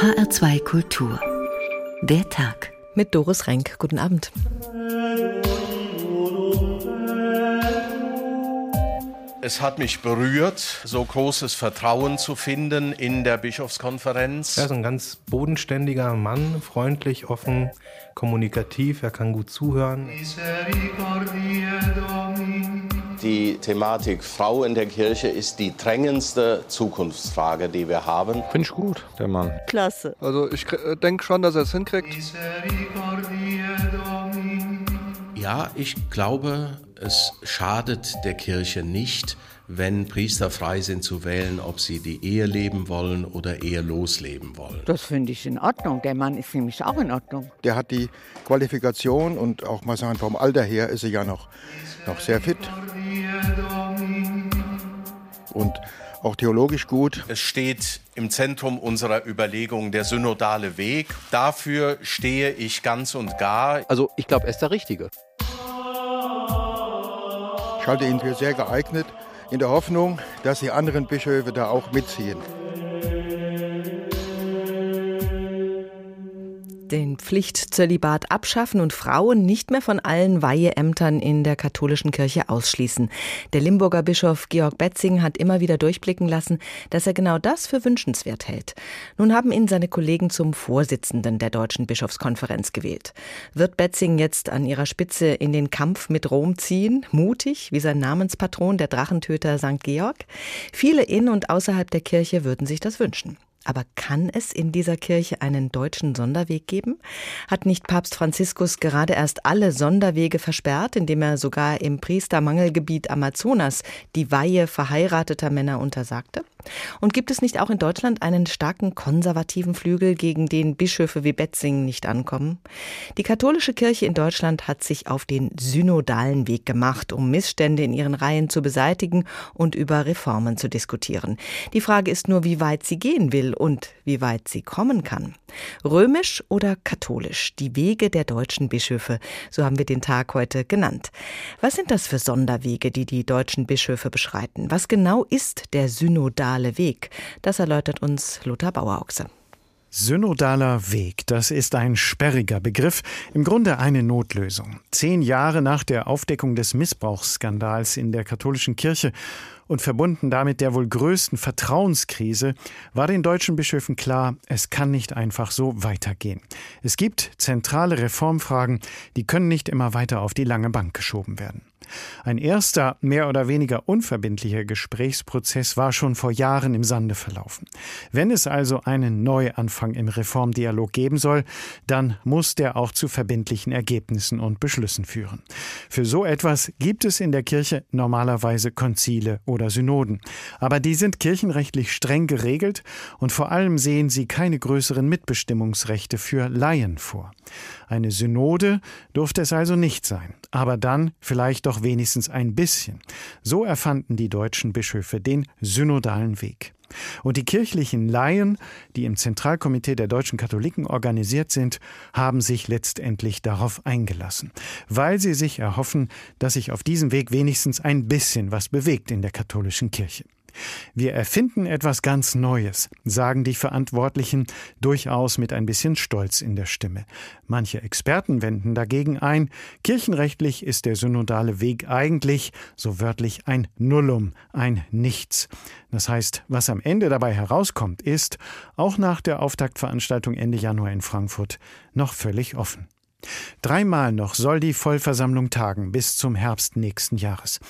HR2 Kultur. Der Tag. Mit Doris Renk. Guten Abend. Es hat mich berührt, so großes Vertrauen zu finden in der Bischofskonferenz. Er ist ein ganz bodenständiger Mann, freundlich, offen, kommunikativ, er kann gut zuhören. Die Thematik Frau in der Kirche ist die drängendste Zukunftsfrage, die wir haben. Finde ich gut, der Mann. Klasse. Also ich denke schon, dass er es hinkriegt. Ja, ich glaube, es schadet der Kirche nicht, wenn Priester frei sind zu wählen, ob sie die Ehe leben wollen oder ehelos leben wollen. Das finde ich in Ordnung. Der Mann ist nämlich auch in Ordnung. Der hat die Qualifikation und auch mal sagen, vom Alter her ist er ja noch sehr fit. Und auch theologisch gut. Es steht im Zentrum unserer Überlegung der synodale Weg. Dafür stehe ich ganz und gar. Also ich glaube, er ist der Richtige. Ich halte ihn für sehr geeignet, in der Hoffnung, dass die anderen Bischöfe da auch mitziehen. Den Pflichtzölibat abschaffen und Frauen nicht mehr von allen Weiheämtern in der katholischen Kirche ausschließen. Der Limburger Bischof Georg Betzing hat immer wieder durchblicken lassen, dass er genau das für wünschenswert hält. Nun haben ihn seine Kollegen zum Vorsitzenden der Deutschen Bischofskonferenz gewählt. Wird Betzing jetzt an ihrer Spitze in den Kampf mit Rom ziehen? Mutig, wie sein Namenspatron, der Drachentöter St. Georg? Viele in und außerhalb der Kirche würden sich das wünschen. Aber kann es in dieser Kirche einen deutschen Sonderweg geben? Hat nicht Papst Franziskus gerade erst alle Sonderwege versperrt, indem er sogar im Priestermangelgebiet Amazonas die Weihe verheirateter Männer untersagte? Und gibt es nicht auch in Deutschland einen starken konservativen Flügel, gegen den Bischöfe wie Betzing nicht ankommen? Die katholische Kirche in Deutschland hat sich auf den synodalen Weg gemacht, um Missstände in ihren Reihen zu beseitigen und über Reformen zu diskutieren. Die Frage ist nur, wie weit sie gehen will und wie weit sie kommen kann. Römisch oder katholisch? Die Wege der deutschen Bischöfe, so haben wir den Tag heute genannt. Was sind das für Sonderwege, die die deutschen Bischöfe beschreiten? Was genau ist der synodale Weg? Das erläutert uns Lothar Bauer-Ochse. Synodaler Weg, das ist ein sperriger Begriff, im Grunde eine Notlösung. 10 Jahre nach der Aufdeckung des Missbrauchsskandals in der katholischen Kirche und verbunden damit der wohl größten Vertrauenskrise, war den deutschen Bischöfen klar, es kann nicht einfach so weitergehen. Es gibt zentrale Reformfragen, die können nicht immer weiter auf die lange Bank geschoben werden. Ein erster, mehr oder weniger unverbindlicher Gesprächsprozess war schon vor Jahren im Sande verlaufen. Wenn es also einen Neuanfang im Reformdialog geben soll, dann muss der auch zu verbindlichen Ergebnissen und Beschlüssen führen. Für so etwas gibt es in der Kirche normalerweise Konzile oder Synoden. Aber die sind kirchenrechtlich streng geregelt und vor allem sehen sie keine größeren Mitbestimmungsrechte für Laien vor. Eine Synode durfte es also nicht sein, aber dann vielleicht doch wenigstens ein bisschen. So erfanden die deutschen Bischöfe den synodalen Weg. Und die kirchlichen Laien, die im Zentralkomitee der deutschen Katholiken organisiert sind, haben sich letztendlich darauf eingelassen, weil sie sich erhoffen, dass sich auf diesem Weg wenigstens ein bisschen was bewegt in der katholischen Kirche. Wir erfinden etwas ganz Neues, sagen die Verantwortlichen, durchaus mit ein bisschen Stolz in der Stimme. Manche Experten wenden dagegen ein, kirchenrechtlich ist der synodale Weg eigentlich, so wörtlich, ein Nullum, ein Nichts. Das heißt, was am Ende dabei herauskommt, ist, auch nach der Auftaktveranstaltung Ende Januar in Frankfurt, noch völlig offen. 3-mal noch soll die Vollversammlung tagen bis zum Herbst nächsten Jahres.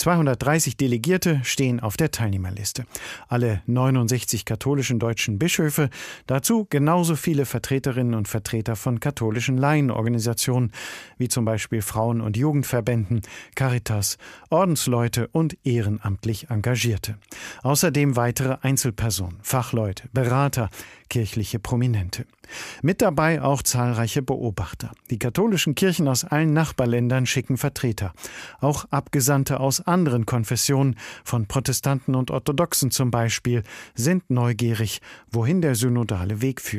230 Delegierte stehen auf der Teilnehmerliste. Alle 69 katholischen deutschen Bischöfe, dazu genauso viele Vertreterinnen und Vertreter von katholischen Laienorganisationen, wie zum Beispiel Frauen- und Jugendverbänden, Caritas, Ordensleute und ehrenamtlich Engagierte. Außerdem weitere Einzelpersonen, Fachleute, Berater, kirchliche Prominente. Mit dabei auch zahlreiche Beobachter. Die katholischen Kirchen aus allen Nachbarländern schicken Vertreter. Auch Abgesandte aus anderen Konfessionen, von Protestanten und Orthodoxen zum Beispiel, sind neugierig, wohin der synodale Weg führt.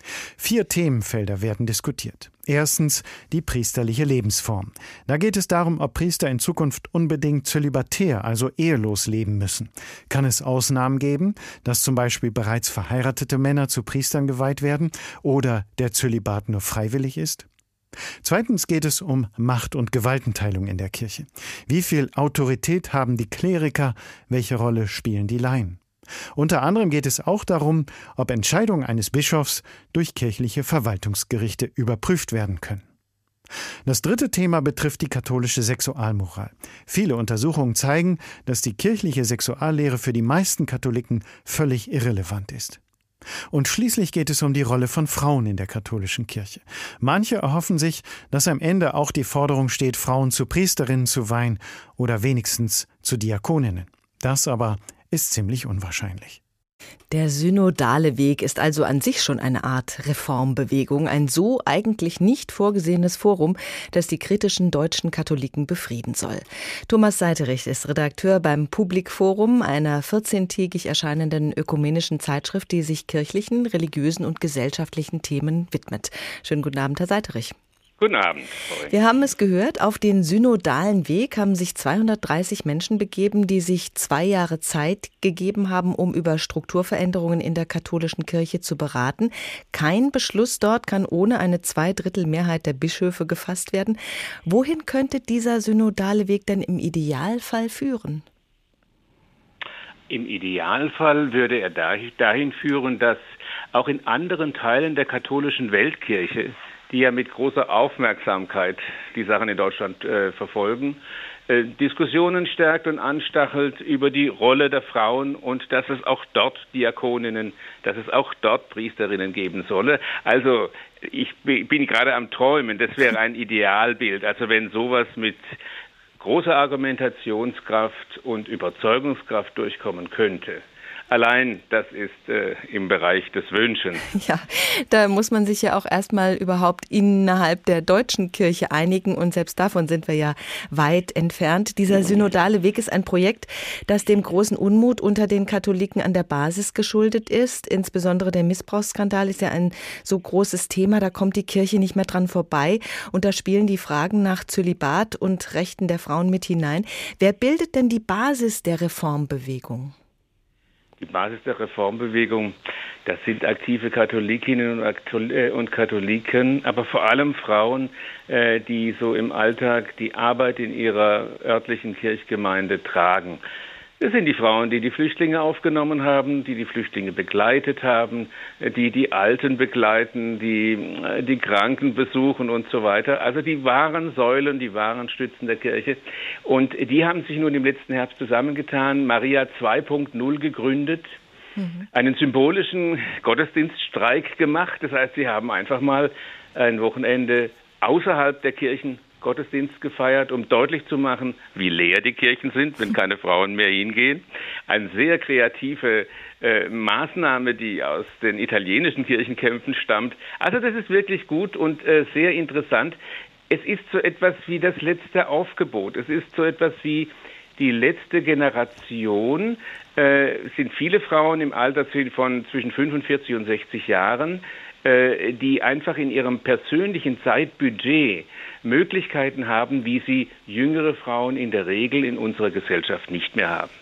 4 Themenfelder werden diskutiert. Erstens die priesterliche Lebensform. Da geht es darum, ob Priester in Zukunft unbedingt zölibatär, also ehelos leben müssen. Kann es Ausnahmen geben, dass zum Beispiel bereits verheiratete Männer zu Priestern geweiht werden oder der Zölibat nur freiwillig ist? Zweitens geht es um Macht- und Gewaltenteilung in der Kirche. Wie viel Autorität haben die Kleriker? Welche Rolle spielen die Laien? Unter anderem geht es auch darum, ob Entscheidungen eines Bischofs durch kirchliche Verwaltungsgerichte überprüft werden können. Das dritte Thema betrifft die katholische Sexualmoral. Viele Untersuchungen zeigen, dass die kirchliche Sexuallehre für die meisten Katholiken völlig irrelevant ist. Und schließlich geht es um die Rolle von Frauen in der katholischen Kirche. Manche erhoffen sich, dass am Ende auch die Forderung steht, Frauen zu Priesterinnen zu weihen oder wenigstens zu Diakoninnen. Das aber ist ziemlich unwahrscheinlich. Der synodale Weg ist also an sich schon eine Art Reformbewegung, ein so eigentlich nicht vorgesehenes Forum, das die kritischen deutschen Katholiken befrieden soll. Thomas Seiterich ist Redakteur beim Publikforum, einer 14-tägig erscheinenden ökumenischen Zeitschrift, die sich kirchlichen, religiösen und gesellschaftlichen Themen widmet. Schönen guten Abend, Herr Seiterich. Guten Abend. Wir haben es gehört, auf den synodalen Weg haben sich 230 Menschen begeben, die sich 2 Jahre Zeit gegeben haben, um über Strukturveränderungen in der katholischen Kirche zu beraten. Kein Beschluss dort kann ohne eine 2/3 der Bischöfe gefasst werden. Wohin könnte dieser synodale Weg denn im Idealfall führen? Im Idealfall würde er dahin führen, dass auch in anderen Teilen der katholischen Weltkirche, die ja mit großer Aufmerksamkeit die Sachen in Deutschland verfolgen, Diskussionen stärkt und anstachelt über die Rolle der Frauen und dass es auch dort Diakoninnen, dass es auch dort Priesterinnen geben solle. Also ich bin gerade am Träumen, das wäre ein Idealbild. Also wenn sowas mit großer Argumentationskraft und Überzeugungskraft durchkommen könnte. Allein das ist im Bereich des Wünschens. Ja, da muss man sich ja auch erstmal überhaupt innerhalb der deutschen Kirche einigen und selbst davon sind wir ja weit entfernt. Dieser synodale Weg ist ein Projekt, das dem großen Unmut unter den Katholiken an der Basis geschuldet ist. Insbesondere der Missbrauchsskandal ist ja ein so großes Thema, da kommt die Kirche nicht mehr dran vorbei und da spielen die Fragen nach Zölibat und Rechten der Frauen mit hinein. Wer bildet denn die Basis der Reformbewegung? Die Basis der Reformbewegung, das sind aktive Katholikinnen und Katholiken, aber vor allem Frauen, die so im Alltag die Arbeit in ihrer örtlichen Kirchgemeinde tragen. Das sind die Frauen, die die Flüchtlinge aufgenommen haben, die die Flüchtlinge begleitet haben, die die Alten begleiten, die Kranken besuchen und so weiter. Also die wahren Säulen, die wahren Stützen der Kirche. Und die haben sich nun im letzten Herbst zusammengetan, Maria 2.0 gegründet, einen symbolischen Gottesdienststreik gemacht. Das heißt, sie haben einfach mal ein Wochenende außerhalb der Kirchen Gottesdienst gefeiert, um deutlich zu machen, wie leer die Kirchen sind, wenn keine Frauen mehr hingehen. Eine sehr kreative Maßnahme, die aus den italienischen Kirchenkämpfen stammt. Also das ist wirklich gut und sehr interessant. Es ist so etwas wie das letzte Aufgebot. Es ist so etwas wie die letzte Generation. Es sind viele Frauen im Alter von zwischen 45 und 60 Jahren, die einfach in ihrem persönlichen Zeitbudget Möglichkeiten haben, wie sie jüngere Frauen in der Regel in unserer Gesellschaft nicht mehr haben.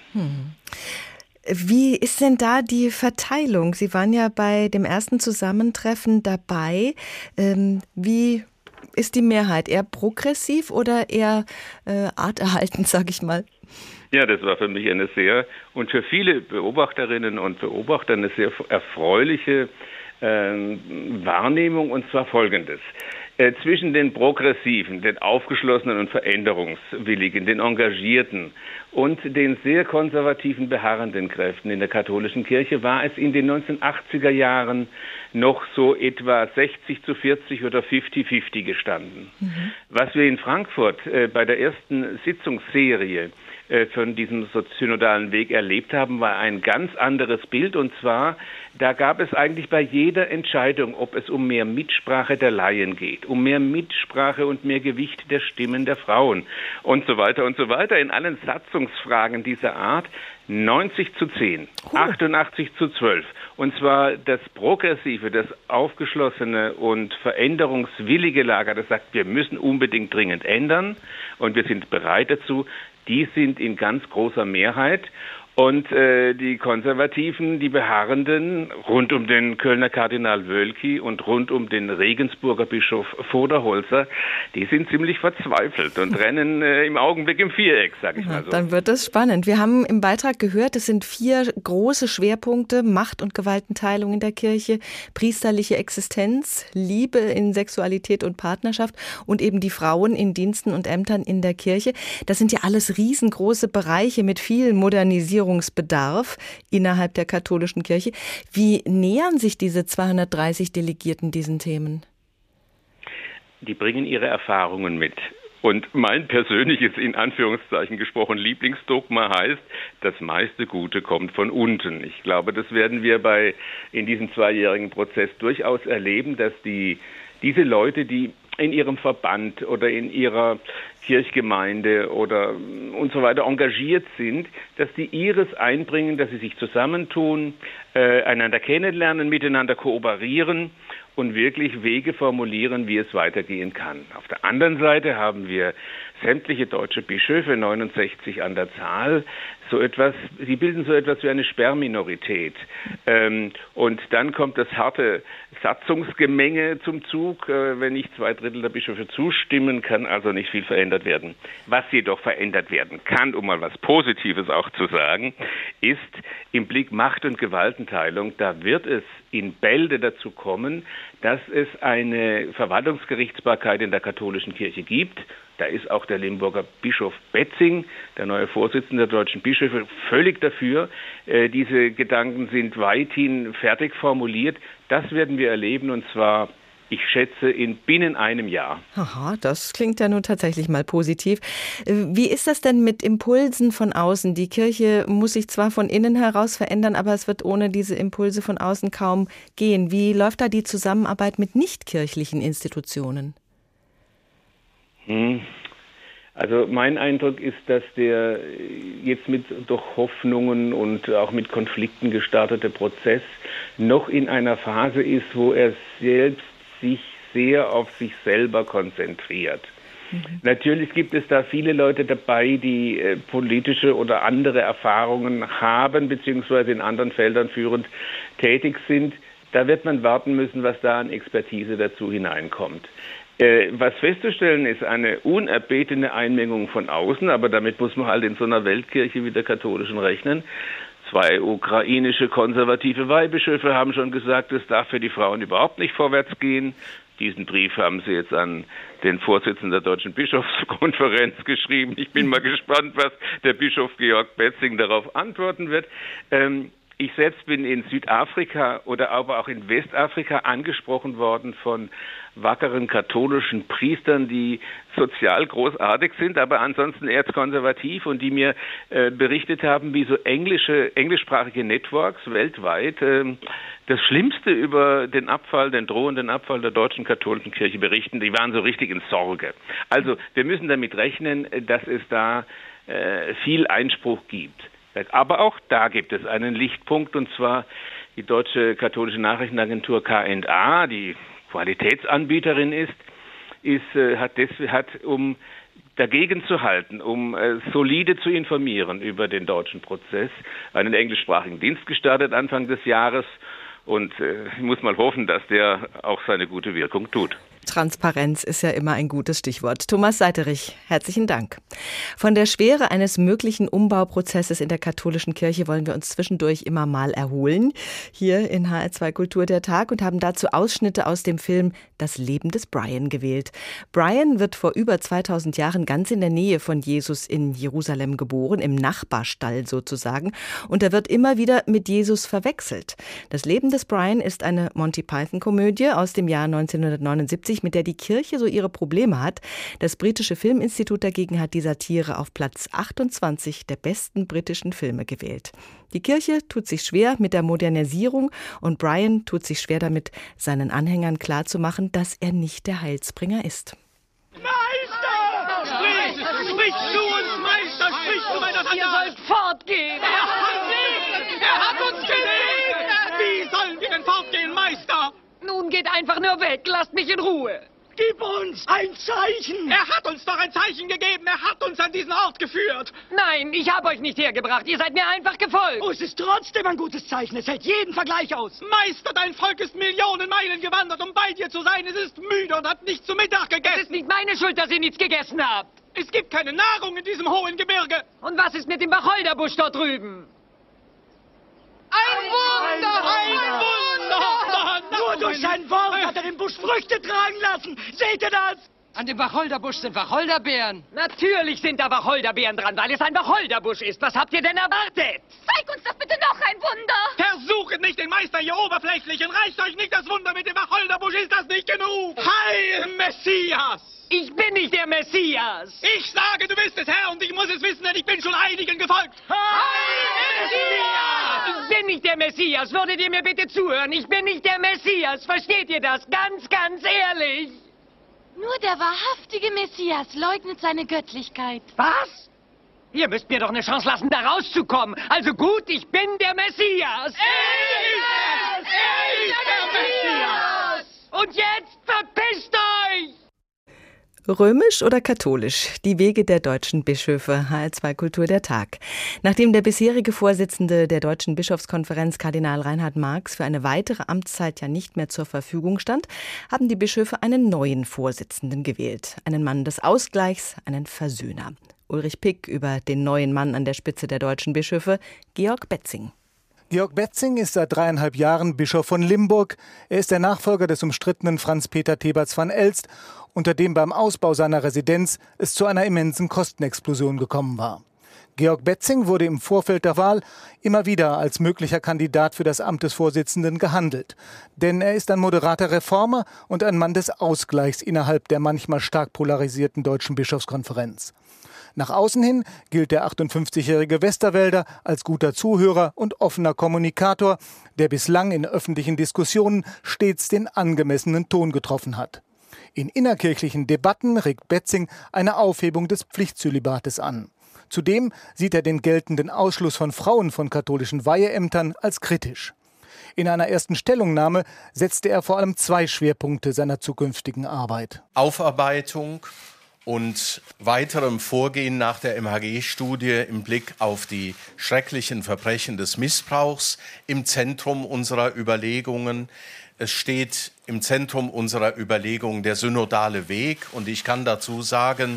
Wie ist denn da die Verteilung? Sie waren ja bei dem ersten Zusammentreffen dabei. Wie ist die Mehrheit? Eher progressiv oder eher arterhaltend, sage ich mal? Ja, das war für mich eine sehr und für viele Beobachterinnen und Beobachter eine sehr erfreuliche Wahrnehmung, und zwar Folgendes. Zwischen den Progressiven, den Aufgeschlossenen und Veränderungswilligen, den Engagierten und den sehr konservativen, beharrenden Kräften in der katholischen Kirche war es in den 1980er Jahren noch so etwa 60:40 oder 50:50 gestanden. Was wir in Frankfurt bei der ersten Sitzungsserie von diesem synodalen Weg erlebt haben, war ein ganz anderes Bild. Und zwar, da gab es eigentlich bei jeder Entscheidung, ob es um mehr Mitsprache der Laien geht, um mehr Mitsprache und mehr Gewicht der Stimmen der Frauen und so weiter, in allen Satzungsfragen dieser Art, 90:10, 88:12. Und zwar das progressive, das aufgeschlossene und veränderungswillige Lager, das sagt, wir müssen unbedingt dringend ändern und wir sind bereit dazu, die sind in ganz großer Mehrheit. Und die Konservativen, die Beharrenden, rund um den Kölner Kardinal Wölki und rund um den Regensburger Bischof Voderholzer, die sind ziemlich verzweifelt und rennen im Augenblick im Viereck, sag ich mal so. Dann wird es spannend. Wir haben im Beitrag gehört, es sind 4 große Schwerpunkte: Macht- und Gewaltenteilung in der Kirche, priesterliche Existenz, Liebe in Sexualität und Partnerschaft und eben die Frauen in Diensten und Ämtern in der Kirche. Das sind ja alles riesengroße Bereiche mit viel Modernisierungsbedarf innerhalb der katholischen Kirche. Wie nähern sich diese 230 Delegierten diesen Themen? Die bringen ihre Erfahrungen mit. Und mein persönliches, in Anführungszeichen gesprochen, Lieblingsdogma heißt, das meiste Gute kommt von unten. Ich glaube, das werden wir in diesem 2-jährigen Prozess durchaus erleben, dass diese Leute, die in ihrem Verband oder in ihrer Kirchgemeinde oder und so weiter engagiert sind, dass die ihres einbringen, dass sie sich zusammentun, einander kennenlernen, miteinander kooperieren und wirklich Wege formulieren, wie es weitergehen kann. Auf der anderen Seite haben wir sämtliche deutsche Bischöfe, 69 an der Zahl, sie bilden so etwas wie eine Sperrminorität. Und dann kommt das harte Satzungsgemenge zum Zug. Wenn nicht 2/3 der Bischöfe zustimmen, kann also nicht viel verändert werden. Was jedoch verändert werden kann, um mal was Positives auch zu sagen, ist im Blick Macht- und Gewaltenteilung, da wird es in Bälde dazu kommen, dass es eine Verwaltungsgerichtsbarkeit in der katholischen Kirche gibt. Da ist auch der Limburger Bischof Betzing, der neue Vorsitzende der deutschen Bischöfe, völlig dafür. Diese Gedanken sind weithin fertig formuliert. Das werden wir erleben, und zwar, ich schätze, binnen einem Jahr. Aha, das klingt ja nun tatsächlich mal positiv. Wie ist das denn mit Impulsen von außen? Die Kirche muss sich zwar von innen heraus verändern, aber es wird ohne diese Impulse von außen kaum gehen. Wie läuft da die Zusammenarbeit mit nichtkirchlichen Institutionen? Also mein Eindruck ist, dass der jetzt durch Hoffnungen und auch mit Konflikten gestartete Prozess noch in einer Phase ist, wo er selbst sich sehr auf sich selber konzentriert. Natürlich gibt es da viele Leute dabei, die politische oder andere Erfahrungen haben, beziehungsweise in anderen Feldern führend tätig sind. Da wird man warten müssen, was da an Expertise dazu hineinkommt. Was festzustellen ist, eine unerbetene Einmengung von außen, aber damit muss man halt in so einer Weltkirche wie der katholischen rechnen. 2 ukrainische konservative Weihbischöfe haben schon gesagt, es darf für die Frauen überhaupt nicht vorwärts gehen. Diesen Brief haben sie jetzt an den Vorsitzenden der Deutschen Bischofskonferenz geschrieben. Ich bin mal gespannt, was der Bischof Georg Betzing darauf antworten wird. Ich selbst bin in Südafrika oder aber auch in Westafrika angesprochen worden von wackeren katholischen Priestern, die sozial großartig sind, aber ansonsten erzkonservativ, und die mir berichtet haben, wie so englischsprachige Networks weltweit das Schlimmste über den drohenden Abfall der deutschen katholischen Kirche berichten. Die waren so richtig in Sorge. Also wir müssen damit rechnen, dass es da viel Einspruch gibt. Aber auch da gibt es einen Lichtpunkt, und zwar die deutsche katholische Nachrichtenagentur KNA, die Qualitätsanbieterin hat, um dagegen zu halten, um solide zu informieren über den deutschen Prozess, einen englischsprachigen Dienst gestartet Anfang des Jahres. Und ich muss mal hoffen, dass der auch seine gute Wirkung tut. Transparenz ist ja immer ein gutes Stichwort. Thomas Seiterich, herzlichen Dank. Von der Schwere eines möglichen Umbauprozesses in der katholischen Kirche wollen wir uns zwischendurch immer mal erholen. Hier in HR2 Kultur der Tag, und haben dazu Ausschnitte aus dem Film Das Leben des Brian gewählt. Brian wird vor über 2000 Jahren ganz in der Nähe von Jesus in Jerusalem geboren, im Nachbarstall sozusagen. Und er wird immer wieder mit Jesus verwechselt. Das Leben des Brian ist eine Monty-Python-Komödie aus dem Jahr 1979 Beziehungsweise mit der die Kirche so ihre Probleme hat. Das britische Filminstitut dagegen hat die Satire auf Platz 28 der besten britischen Filme gewählt. Die Kirche tut sich schwer mit der Modernisierung und Brian tut sich schwer damit, seinen Anhängern klarzumachen, dass er nicht der Heilsbringer ist. Meister! Sprich zu uns, Meister! Sprich zu meiner Tante! Ihr sollt fortgehen! Er hat uns gelegt! Wie sollen wir denn fortgehen, Meister? Nun geht einfach nur weg, lasst mich in Ruhe. Gib uns ein Zeichen! Er hat uns doch ein Zeichen gegeben! Er hat uns an diesen Ort geführt! Nein, ich habe euch nicht hergebracht, ihr seid mir einfach gefolgt! Oh, es ist trotzdem ein gutes Zeichen, es hält jeden Vergleich aus! Meister, dein Volk ist Millionen Meilen gewandert, um bei dir zu sein! Es ist müde und hat nicht zu Mittag gegessen! Es ist nicht meine Schuld, dass ihr nichts gegessen habt! Es gibt keine Nahrung in diesem hohen Gebirge! Und was ist mit dem Wacholderbusch dort drüben? Ein Wunder! Ein Wunder! Nur durch sein Wort hat er den Busch Früchte tragen lassen! Seht ihr das? An dem Wacholderbusch sind Wacholderbeeren. Natürlich sind da Wacholderbeeren dran, weil es ein Wacholderbusch ist. Was habt ihr denn erwartet? Zeig uns doch bitte noch ein Wunder! Versuchet nicht den Meister hier oberflächlich und reicht euch nicht das Wunder mit dem Wacholderbusch. Ist das nicht genug? Heil Messias! Ich bin nicht der Messias! Ich sage, du bist es, Herr, und ich muss es wissen, denn ich bin schon einigen gefolgt. Heil Messias! Ich bin nicht der Messias! Würdet ihr mir bitte zuhören? Ich bin nicht der Messias! Versteht ihr das? Ganz, ganz ehrlich! Nur der wahrhaftige Messias leugnet seine Göttlichkeit. Was? Ihr müsst mir doch eine Chance lassen, da rauszukommen. Also gut, ich bin der Messias! Er ist der Messias! Und jetzt verpisst euch! Römisch oder katholisch? Die Wege der deutschen Bischöfe. HR2 Kultur der Tag. Nachdem der bisherige Vorsitzende der Deutschen Bischofskonferenz, Kardinal Reinhard Marx, für eine weitere Amtszeit ja nicht mehr zur Verfügung stand, haben die Bischöfe einen neuen Vorsitzenden gewählt. Einen Mann des Ausgleichs, einen Versöhner. Ulrich Pick über den neuen Mann an der Spitze der deutschen Bischöfe, Georg Betzing. Georg Betzing ist seit 3,5 Jahren Bischof von Limburg. Er ist der Nachfolger des umstrittenen Franz-Peter Theberts van Elst, unter dem beim Ausbau seiner Residenz es zu einer immensen Kostenexplosion gekommen war. Georg Betzing wurde im Vorfeld der Wahl immer wieder als möglicher Kandidat für das Amt des Vorsitzenden gehandelt. Denn er ist ein moderater Reformer und ein Mann des Ausgleichs innerhalb der manchmal stark polarisierten Deutschen Bischofskonferenz. Nach außen hin gilt der 58-jährige Westerwälder als guter Zuhörer und offener Kommunikator, der bislang in öffentlichen Diskussionen stets den angemessenen Ton getroffen hat. In innerkirchlichen Debatten regt Betzing eine Aufhebung des Pflichtzölibates an. Zudem sieht er den geltenden Ausschluss von Frauen von katholischen Weiheämtern als kritisch. In einer ersten Stellungnahme setzte er vor allem 2 Schwerpunkte seiner zukünftigen Arbeit. Aufarbeitung und weiterem Vorgehen nach der MHG-Studie im Blick auf die schrecklichen Verbrechen des Missbrauchs im Zentrum unserer Überlegungen. Es steht im Zentrum unserer Überlegungen der synodale Weg. Und ich kann dazu sagen,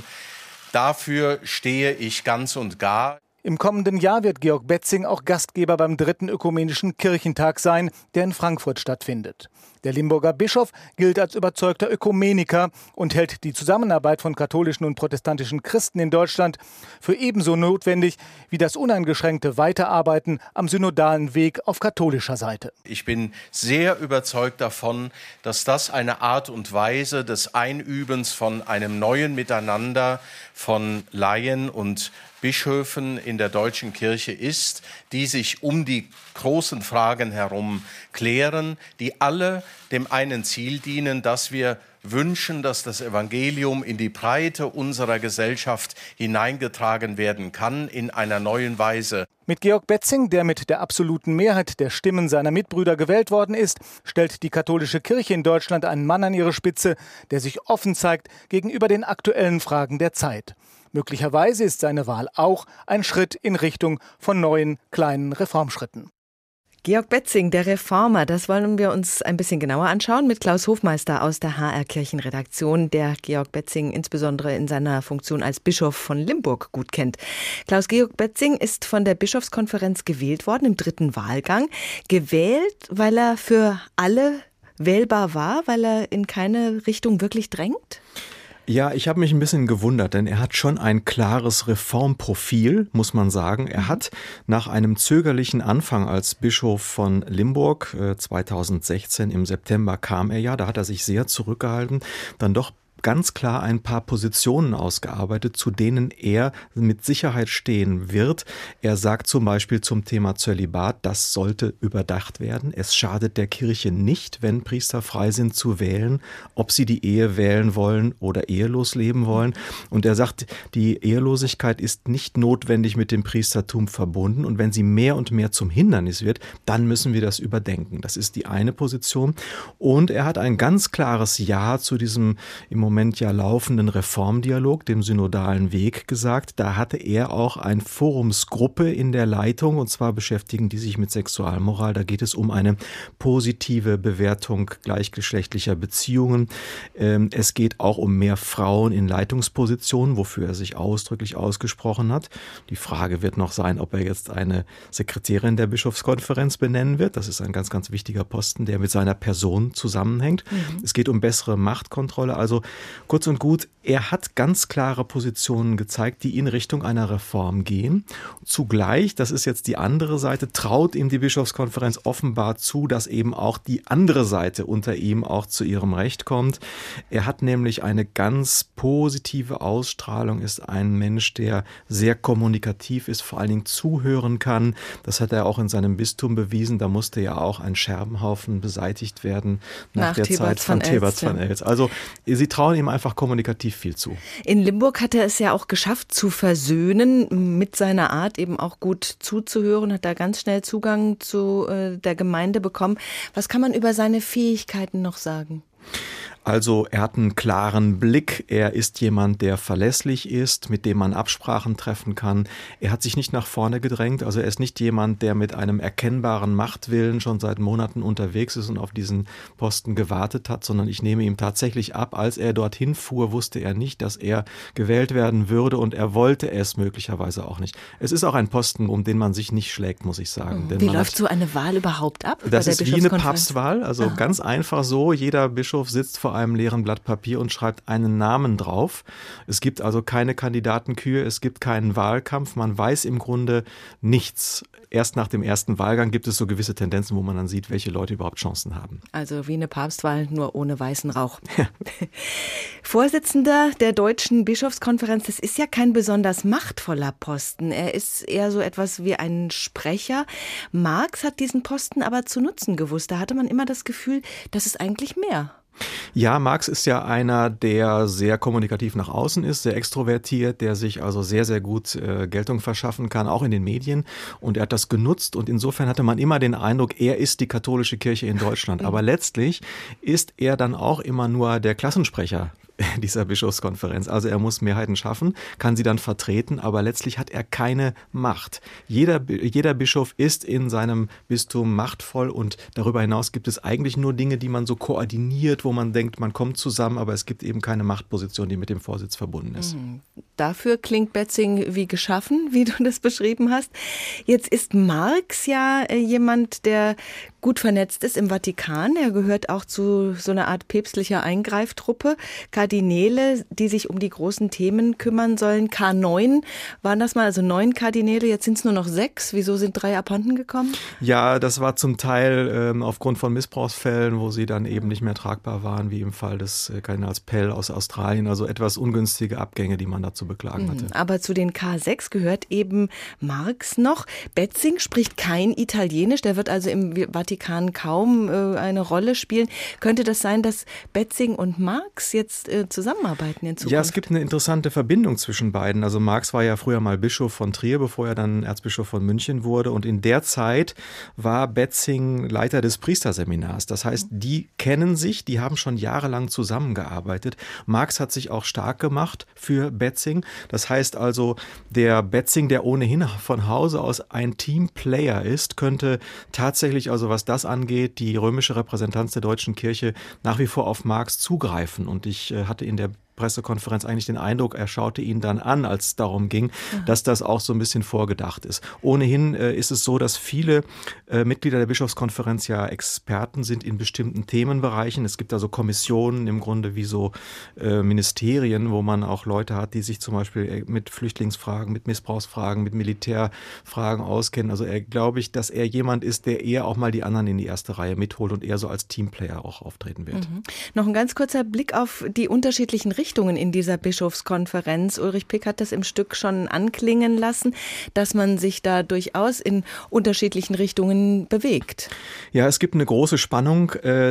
dafür stehe ich ganz und gar. Im kommenden Jahr wird Georg Betzing auch Gastgeber beim 3. Ökumenischen Kirchentag sein, der in Frankfurt stattfindet. Der Limburger Bischof gilt als überzeugter Ökumeniker und hält die Zusammenarbeit von katholischen und protestantischen Christen in Deutschland für ebenso notwendig wie das uneingeschränkte Weiterarbeiten am synodalen Weg auf katholischer Seite. Ich bin sehr überzeugt davon, dass das eine Art und Weise des Einübens von einem neuen Miteinander von Laien und Bischöfen in der deutschen Kirche ist, die sich um die großen Fragen herum klären, die alle dem einen Ziel dienen, dass wir wünschen, dass das Evangelium in die Breite unserer Gesellschaft hineingetragen werden kann, in einer neuen Weise. Mit Georg Betzing, der mit der absoluten Mehrheit der Stimmen seiner Mitbrüder gewählt worden ist, stellt die katholische Kirche in Deutschland einen Mann an ihre Spitze, der sich offen zeigt gegenüber den aktuellen Fragen der Zeit. Möglicherweise ist seine Wahl auch ein Schritt in Richtung von neuen, kleinen Reformschritten. Georg Betzing, der Reformer, das wollen wir uns ein bisschen genauer anschauen mit Klaus Hofmeister aus der HR Kirchenredaktion, der Georg Betzing insbesondere in seiner Funktion als Bischof von Limburg gut kennt. Klaus, Georg Betzing ist von der Bischofskonferenz gewählt worden im 3. Wahlgang. Gewählt, weil er für alle wählbar war, weil er in keine Richtung wirklich drängt? Ja, ich habe mich ein bisschen gewundert, denn er hat schon ein klares Reformprofil, muss man sagen. Er hat nach einem zögerlichen Anfang als Bischof von Limburg, 2016 im September kam er ja, da hat er sich sehr zurückgehalten, dann doch ganz klar ein paar Positionen ausgearbeitet, zu denen er mit Sicherheit stehen wird. Er sagt zum Beispiel zum Thema Zölibat, das sollte überdacht werden. Es schadet der Kirche nicht, wenn Priester frei sind zu wählen, ob sie die Ehe wählen wollen oder ehelos leben wollen. Und er sagt, die Ehelosigkeit ist nicht notwendig mit dem Priestertum verbunden. Und wenn sie mehr und mehr zum Hindernis wird, dann müssen wir das überdenken. Das ist die eine Position. Und er hat ein ganz klares Ja zu diesem im Moment ja laufenden Reformdialog, dem synodalen Weg, gesagt. Da hatte er auch eine Forumsgruppe in der Leitung, und zwar beschäftigen die sich mit Sexualmoral. Da geht es um eine positive Bewertung gleichgeschlechtlicher Beziehungen. Es geht auch um mehr Frauen in Leitungspositionen, wofür er sich ausdrücklich ausgesprochen hat. Die Frage wird noch sein, ob er jetzt eine Sekretärin der Bischofskonferenz benennen wird. Das ist ein ganz, ganz wichtiger Posten, der mit seiner Person zusammenhängt. Es geht um bessere Machtkontrolle. Also kurz und gut, er hat ganz klare Positionen gezeigt, die in Richtung einer Reform gehen. Zugleich, das ist jetzt die andere Seite, traut ihm die Bischofskonferenz offenbar zu, dass eben auch die andere Seite unter ihm auch zu ihrem Recht kommt. Er hat nämlich eine ganz positive Ausstrahlung, ist ein Mensch, der sehr kommunikativ ist, vor allen Dingen zuhören kann. Das hat er auch in seinem Bistum bewiesen. Da musste ja auch ein Scherbenhaufen beseitigt werden nach der Zeit von Thebats van Elst. Also sie trauen ihm einfach kommunikativ viel zu. In Limburg hat er es ja auch geschafft zu versöhnen, mit seiner Art eben auch gut zuzuhören, hat da ganz schnell Zugang zu der Gemeinde bekommen. Was kann man über seine Fähigkeiten noch sagen? Also er hat einen klaren Blick, er ist jemand, der verlässlich ist, mit dem man Absprachen treffen kann. Er hat sich nicht nach vorne gedrängt, also er ist nicht jemand, der mit einem erkennbaren Machtwillen schon seit Monaten unterwegs ist und auf diesen Posten gewartet hat, sondern ich nehme ihm tatsächlich ab, als er dorthin fuhr, wusste er nicht, dass er gewählt werden würde und er wollte es möglicherweise auch nicht. Es ist auch ein Posten, um den man sich nicht schlägt, muss ich sagen. Denn wie läuft so eine Wahl überhaupt ab? Das ist wie eine Papstwahl, also ganz einfach so, jeder Bischof sitzt vor einem leeren Blatt Papier und schreibt einen Namen drauf. Es gibt also keine Kandidatenkühe, es gibt keinen Wahlkampf, man weiß im Grunde nichts. Erst nach dem ersten Wahlgang gibt es so gewisse Tendenzen, wo man dann sieht, welche Leute überhaupt Chancen haben. Also wie eine Papstwahl, nur ohne weißen Rauch. Vorsitzender der Deutschen Bischofskonferenz, das ist ja kein besonders machtvoller Posten. Er ist eher so etwas wie ein Sprecher. Marx hat diesen Posten aber zu nutzen gewusst. Da hatte man immer das Gefühl, das ist eigentlich mehr. Ja, Marx ist ja einer, der sehr kommunikativ nach außen ist, sehr extrovertiert, der sich also sehr, sehr gut Geltung verschaffen kann, auch in den Medien. Und er hat das genutzt und insofern hatte man immer den Eindruck, er ist die katholische Kirche in Deutschland. Aber letztlich ist er dann auch immer nur der Klassensprecher dieser Bischofskonferenz. Also er muss Mehrheiten schaffen, kann sie dann vertreten, aber letztlich hat er keine Macht. Jeder Bischof ist in seinem Bistum machtvoll und darüber hinaus gibt es eigentlich nur Dinge, die man so koordiniert, wo man denkt, man kommt zusammen, aber es gibt eben keine Machtposition, die mit dem Vorsitz verbunden ist. Dafür klingt Betzing wie geschaffen, wie du das beschrieben hast. Jetzt ist Marx ja jemand, der gut vernetzt ist im Vatikan. Er gehört auch zu so einer Art päpstlicher Eingreiftruppe. Kardinäle, die sich um die großen Themen kümmern sollen. K9 waren das mal, also 9 Kardinäle, jetzt sind es nur noch 6. Wieso sind 3 abhanden gekommen? Ja, das war zum Teil aufgrund von Missbrauchsfällen, wo sie dann eben nicht mehr tragbar waren, wie im Fall des Kardinals Pell aus Australien. Also etwas ungünstige Abgänge, die man da zu beklagen hatte. Aber zu den K6 gehört eben Marx noch. Betzing spricht kein Italienisch, der wird also im Vatikan kaum eine Rolle spielen. Könnte das sein, dass Betzing und Marx jetzt zusammenarbeiten in Zukunft? Ja, es gibt eine interessante Verbindung zwischen beiden. Also Marx war ja früher mal Bischof von Trier, bevor er dann Erzbischof von München wurde. Und in der Zeit war Betzing Leiter des Priesterseminars. Das heißt, die kennen sich, die haben schon jahrelang zusammengearbeitet. Marx hat sich auch stark gemacht für Betzing. Das heißt also, der Betzing, der ohnehin von Hause aus ein Teamplayer ist, könnte tatsächlich, also was das angeht, die römische Repräsentanz der deutschen Kirche nach wie vor auf Marx zugreifen. Und ich hatte in der Pressekonferenz eigentlich den Eindruck, er schaute ihn dann an, als es darum ging, dass das auch so ein bisschen vorgedacht ist. Ohnehin ist es so, dass viele Mitglieder der Bischofskonferenz ja Experten sind in bestimmten Themenbereichen. Es gibt also Kommissionen im Grunde wie so Ministerien, wo man auch Leute hat, die sich zum Beispiel mit Flüchtlingsfragen, mit Missbrauchsfragen, mit Militärfragen auskennen. Also glaube ich, dass er jemand ist, der eher auch mal die anderen in die erste Reihe mitholt und eher so als Teamplayer auch auftreten wird. Noch ein ganz kurzer Blick auf die unterschiedlichen Richtungen in dieser Bischofskonferenz. Ulrich Pick hat das im Stück schon anklingen lassen, dass man sich da durchaus in unterschiedlichen Richtungen bewegt. Ja, es gibt eine große Spannung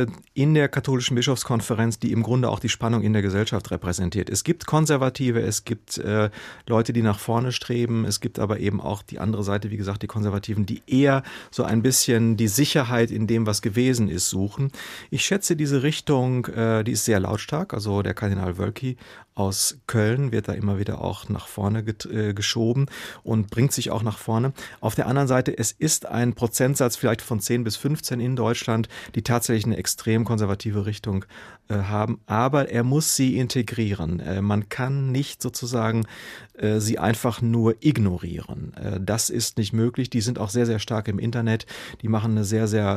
in der katholischen Bischofskonferenz, die im Grunde auch die Spannung in der Gesellschaft repräsentiert. Es gibt Konservative, es gibt Leute, die nach vorne streben, es gibt aber eben auch die andere Seite, wie gesagt, die Konservativen, die eher so ein bisschen die Sicherheit in dem, was gewesen ist, suchen. Ich schätze diese Richtung, die ist sehr lautstark, also der Kardinal Wölki aus Köln wird da immer wieder auch nach vorne geschoben und bringt sich auch nach vorne. Auf der anderen Seite, es ist ein Prozentsatz vielleicht von 10 bis 15 in Deutschland, die tatsächlich eine extrem konservative Richtung haben, aber er muss sie integrieren. Man kann nicht sozusagen sie einfach nur ignorieren. Das ist nicht möglich. Die sind auch sehr, sehr stark im Internet. Die machen eine sehr, sehr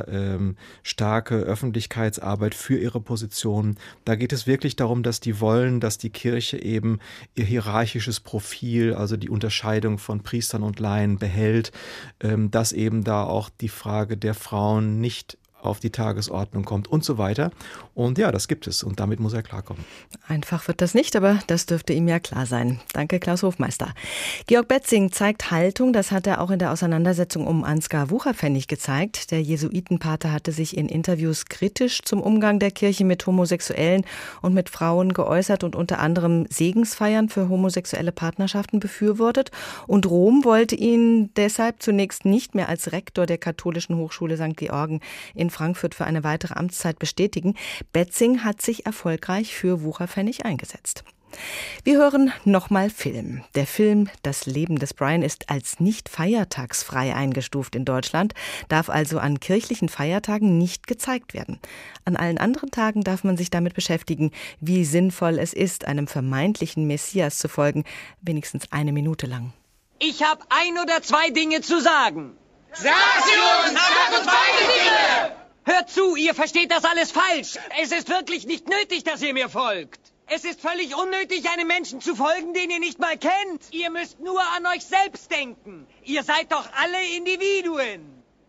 starke Öffentlichkeitsarbeit für ihre Position. Da geht es wirklich darum, dass die wollen, dass die Kirche eben ihr hierarchisches Profil, also die Unterscheidung von Priestern und Laien behält, dass eben da auch die Frage der Frauen nicht auf die Tagesordnung kommt und so weiter. Und ja, das gibt es und damit muss er klarkommen. Einfach wird das nicht, aber das dürfte ihm ja klar sein. Danke, Klaus Hofmeister. Georg Betzing zeigt Haltung, das hat er auch in der Auseinandersetzung um Ansgar Wucherpfennig gezeigt. Der Jesuitenpater hatte sich in Interviews kritisch zum Umgang der Kirche mit Homosexuellen und mit Frauen geäußert und unter anderem Segensfeiern für homosexuelle Partnerschaften befürwortet. Und Rom wollte ihn deshalb zunächst nicht mehr als Rektor der Katholischen Hochschule St. Georgen in Frankfurt für eine weitere Amtszeit bestätigen. Betzing hat sich erfolgreich für Wucherpfennig eingesetzt. Wir hören nochmal Film. Der Film Das Leben des Brian ist als nicht feiertagsfrei eingestuft in Deutschland, darf also an kirchlichen Feiertagen nicht gezeigt werden. An allen anderen Tagen darf man sich damit beschäftigen, wie sinnvoll es ist, einem vermeintlichen Messias zu folgen, wenigstens 1 Minute lang. Ich habe 1 oder 2 Dinge zu sagen. Sag sie uns! Sag uns beide Dinge! Hört zu, ihr versteht das alles falsch. Es ist wirklich nicht nötig, dass ihr mir folgt. Es ist völlig unnötig, einem Menschen zu folgen, den ihr nicht mal kennt. Ihr müsst nur an euch selbst denken. Ihr seid doch alle Individuen.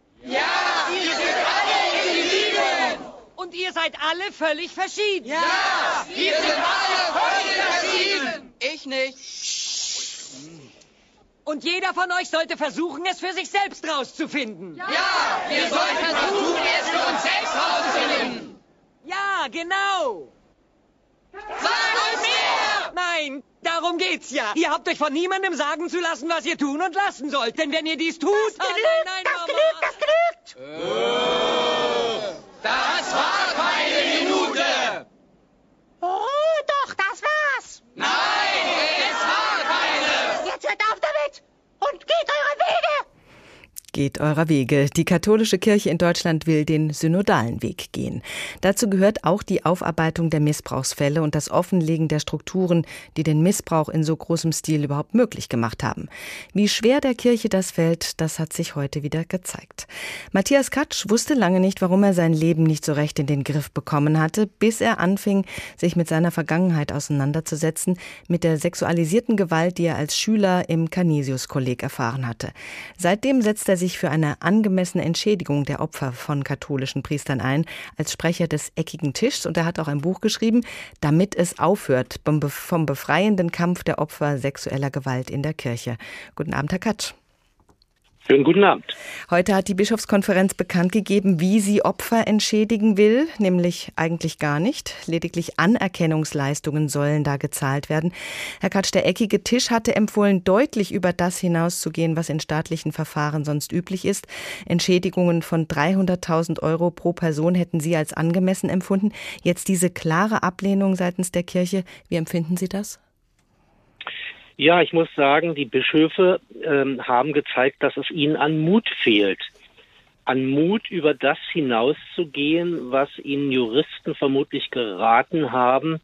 Ja, wir sind alle Individuen. Und ihr seid alle völlig verschieden. Ja, wir sind alle völlig verschieden. Ich nicht. Und jeder von euch sollte versuchen, es für sich selbst rauszufinden. Ja, wir sollten versuchen, es für uns selbst rauszufinden. Ja, genau. Sag uns mehr! Nein, darum geht's ja. Ihr habt euch von niemandem sagen zu lassen, was ihr tun und lassen sollt. Denn wenn ihr dies tut... Das genügt! Das war keine Minute! Oh, doch, das war's! Nein, es war keine! Jetzt hört auf damit und geht eure Wege! Geht eurer Wege. Die katholische Kirche in Deutschland will den synodalen Weg gehen. Dazu gehört auch die Aufarbeitung der Missbrauchsfälle und das Offenlegen der Strukturen, die den Missbrauch in so großem Stil überhaupt möglich gemacht haben. Wie schwer der Kirche das fällt, das hat sich heute wieder gezeigt. Matthias Katsch wusste lange nicht, warum er sein Leben nicht so recht in den Griff bekommen hatte, bis er anfing, sich mit seiner Vergangenheit auseinanderzusetzen, mit der sexualisierten Gewalt, die er als Schüler im Canisius-Kolleg erfahren hatte. Seitdem setzt er sich für eine angemessene Entschädigung der Opfer von katholischen Priestern ein, als Sprecher des Eckigen Tischs. Und er hat auch ein Buch geschrieben, damit es aufhört, vom befreienden Kampf der Opfer sexueller Gewalt in der Kirche. Guten Abend, Herr Katsch. Schönen guten Abend. Heute hat die Bischofskonferenz bekannt gegeben, wie sie Opfer entschädigen will, nämlich eigentlich gar nicht. Lediglich Anerkennungsleistungen sollen da gezahlt werden. Herr Katsch, der Eckige Tisch hatte empfohlen, deutlich über das hinauszugehen, was in staatlichen Verfahren sonst üblich ist. Entschädigungen von 300.000 € pro Person hätten Sie als angemessen empfunden. Jetzt diese klare Ablehnung seitens der Kirche. Wie empfinden Sie das? Ja, ich muss sagen, die Bischöfe haben gezeigt, dass es ihnen an Mut fehlt. An Mut, über das hinauszugehen, was ihnen Juristen vermutlich geraten haben,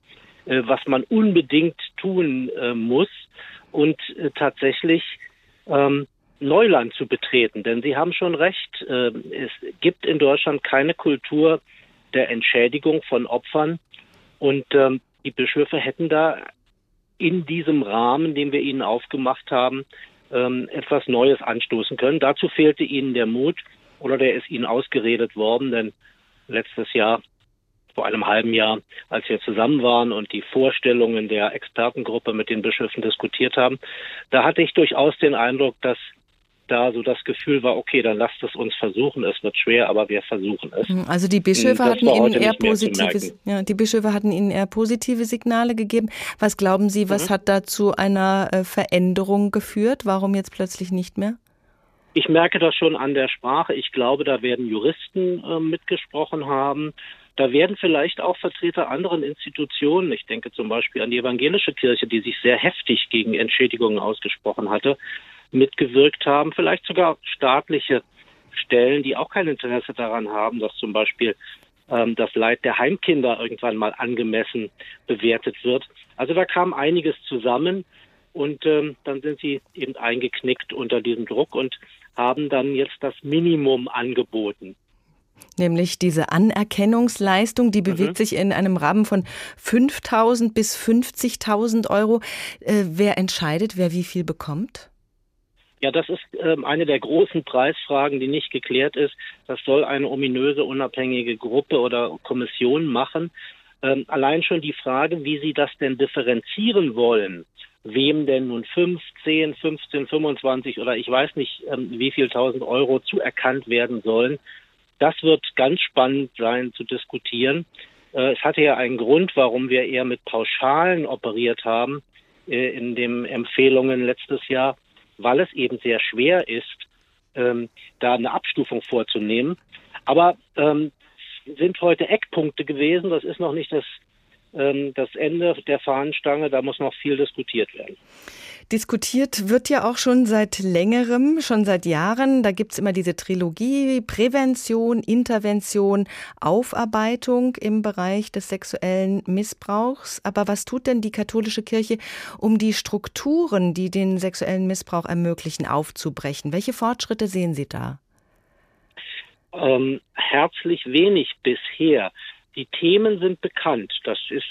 was man unbedingt tun muss und tatsächlich Neuland zu betreten. Denn Sie haben schon recht, es gibt in Deutschland keine Kultur der Entschädigung von Opfern und die Bischöfe hätten da in diesem Rahmen, den wir ihnen aufgemacht haben, etwas Neues anstoßen können. Dazu fehlte ihnen der Mut oder der ist ihnen ausgeredet worden, denn letztes Jahr, vor einem halben Jahr, als wir zusammen waren und die Vorstellungen der Expertengruppe mit den Bischöfen diskutiert haben, da hatte ich durchaus den Eindruck, dass da so das Gefühl war, okay, dann lasst es uns versuchen, es wird schwer, aber wir versuchen es. Also die Bischöfe hatten Ihnen eher positive Signale gegeben. Was glauben Sie, was hat da zu einer Veränderung geführt? Warum jetzt plötzlich nicht mehr? Ich merke das schon an der Sprache. Ich glaube, da werden Juristen mitgesprochen haben. Da werden vielleicht auch Vertreter anderen Institutionen, ich denke zum Beispiel an die evangelische Kirche, die sich sehr heftig gegen Entschädigungen ausgesprochen hatte, mitgewirkt haben. Vielleicht sogar staatliche Stellen, die auch kein Interesse daran haben, dass zum Beispiel das Leid der Heimkinder irgendwann mal angemessen bewertet wird. Also da kam einiges zusammen und dann sind sie eben eingeknickt unter diesem Druck und haben dann jetzt das Minimum angeboten. Nämlich diese Anerkennungsleistung, die bewegt sich in einem Rahmen von 5.000 bis 50.000 Euro. Wer entscheidet, wer wie viel bekommt? Ja, das ist eine der großen Preisfragen, die nicht geklärt ist. Das soll eine ominöse, unabhängige Gruppe oder Kommission machen. Allein schon die Frage, wie Sie das denn differenzieren wollen, wem denn nun 5, 10, 15, 25 oder ich weiß nicht, wie viel 1.000 Euro zuerkannt werden sollen, das wird ganz spannend sein zu diskutieren. Es hatte ja einen Grund, warum wir eher mit Pauschalen operiert haben in den Empfehlungen letztes Jahr, weil es eben sehr schwer ist, da eine Abstufung vorzunehmen. Aber sind heute Eckpunkte gewesen. Das ist noch nicht das Ende der Fahnenstange. Da muss noch viel diskutiert werden. Diskutiert wird ja auch schon seit längerem, schon seit Jahren. Da gibt's immer diese Trilogie: Prävention, Intervention, Aufarbeitung im Bereich des sexuellen Missbrauchs. Aber was tut denn die katholische Kirche, um die Strukturen, die den sexuellen Missbrauch ermöglichen, aufzubrechen? Welche Fortschritte sehen Sie da? Herzlich wenig bisher. Die Themen sind bekannt. Das ist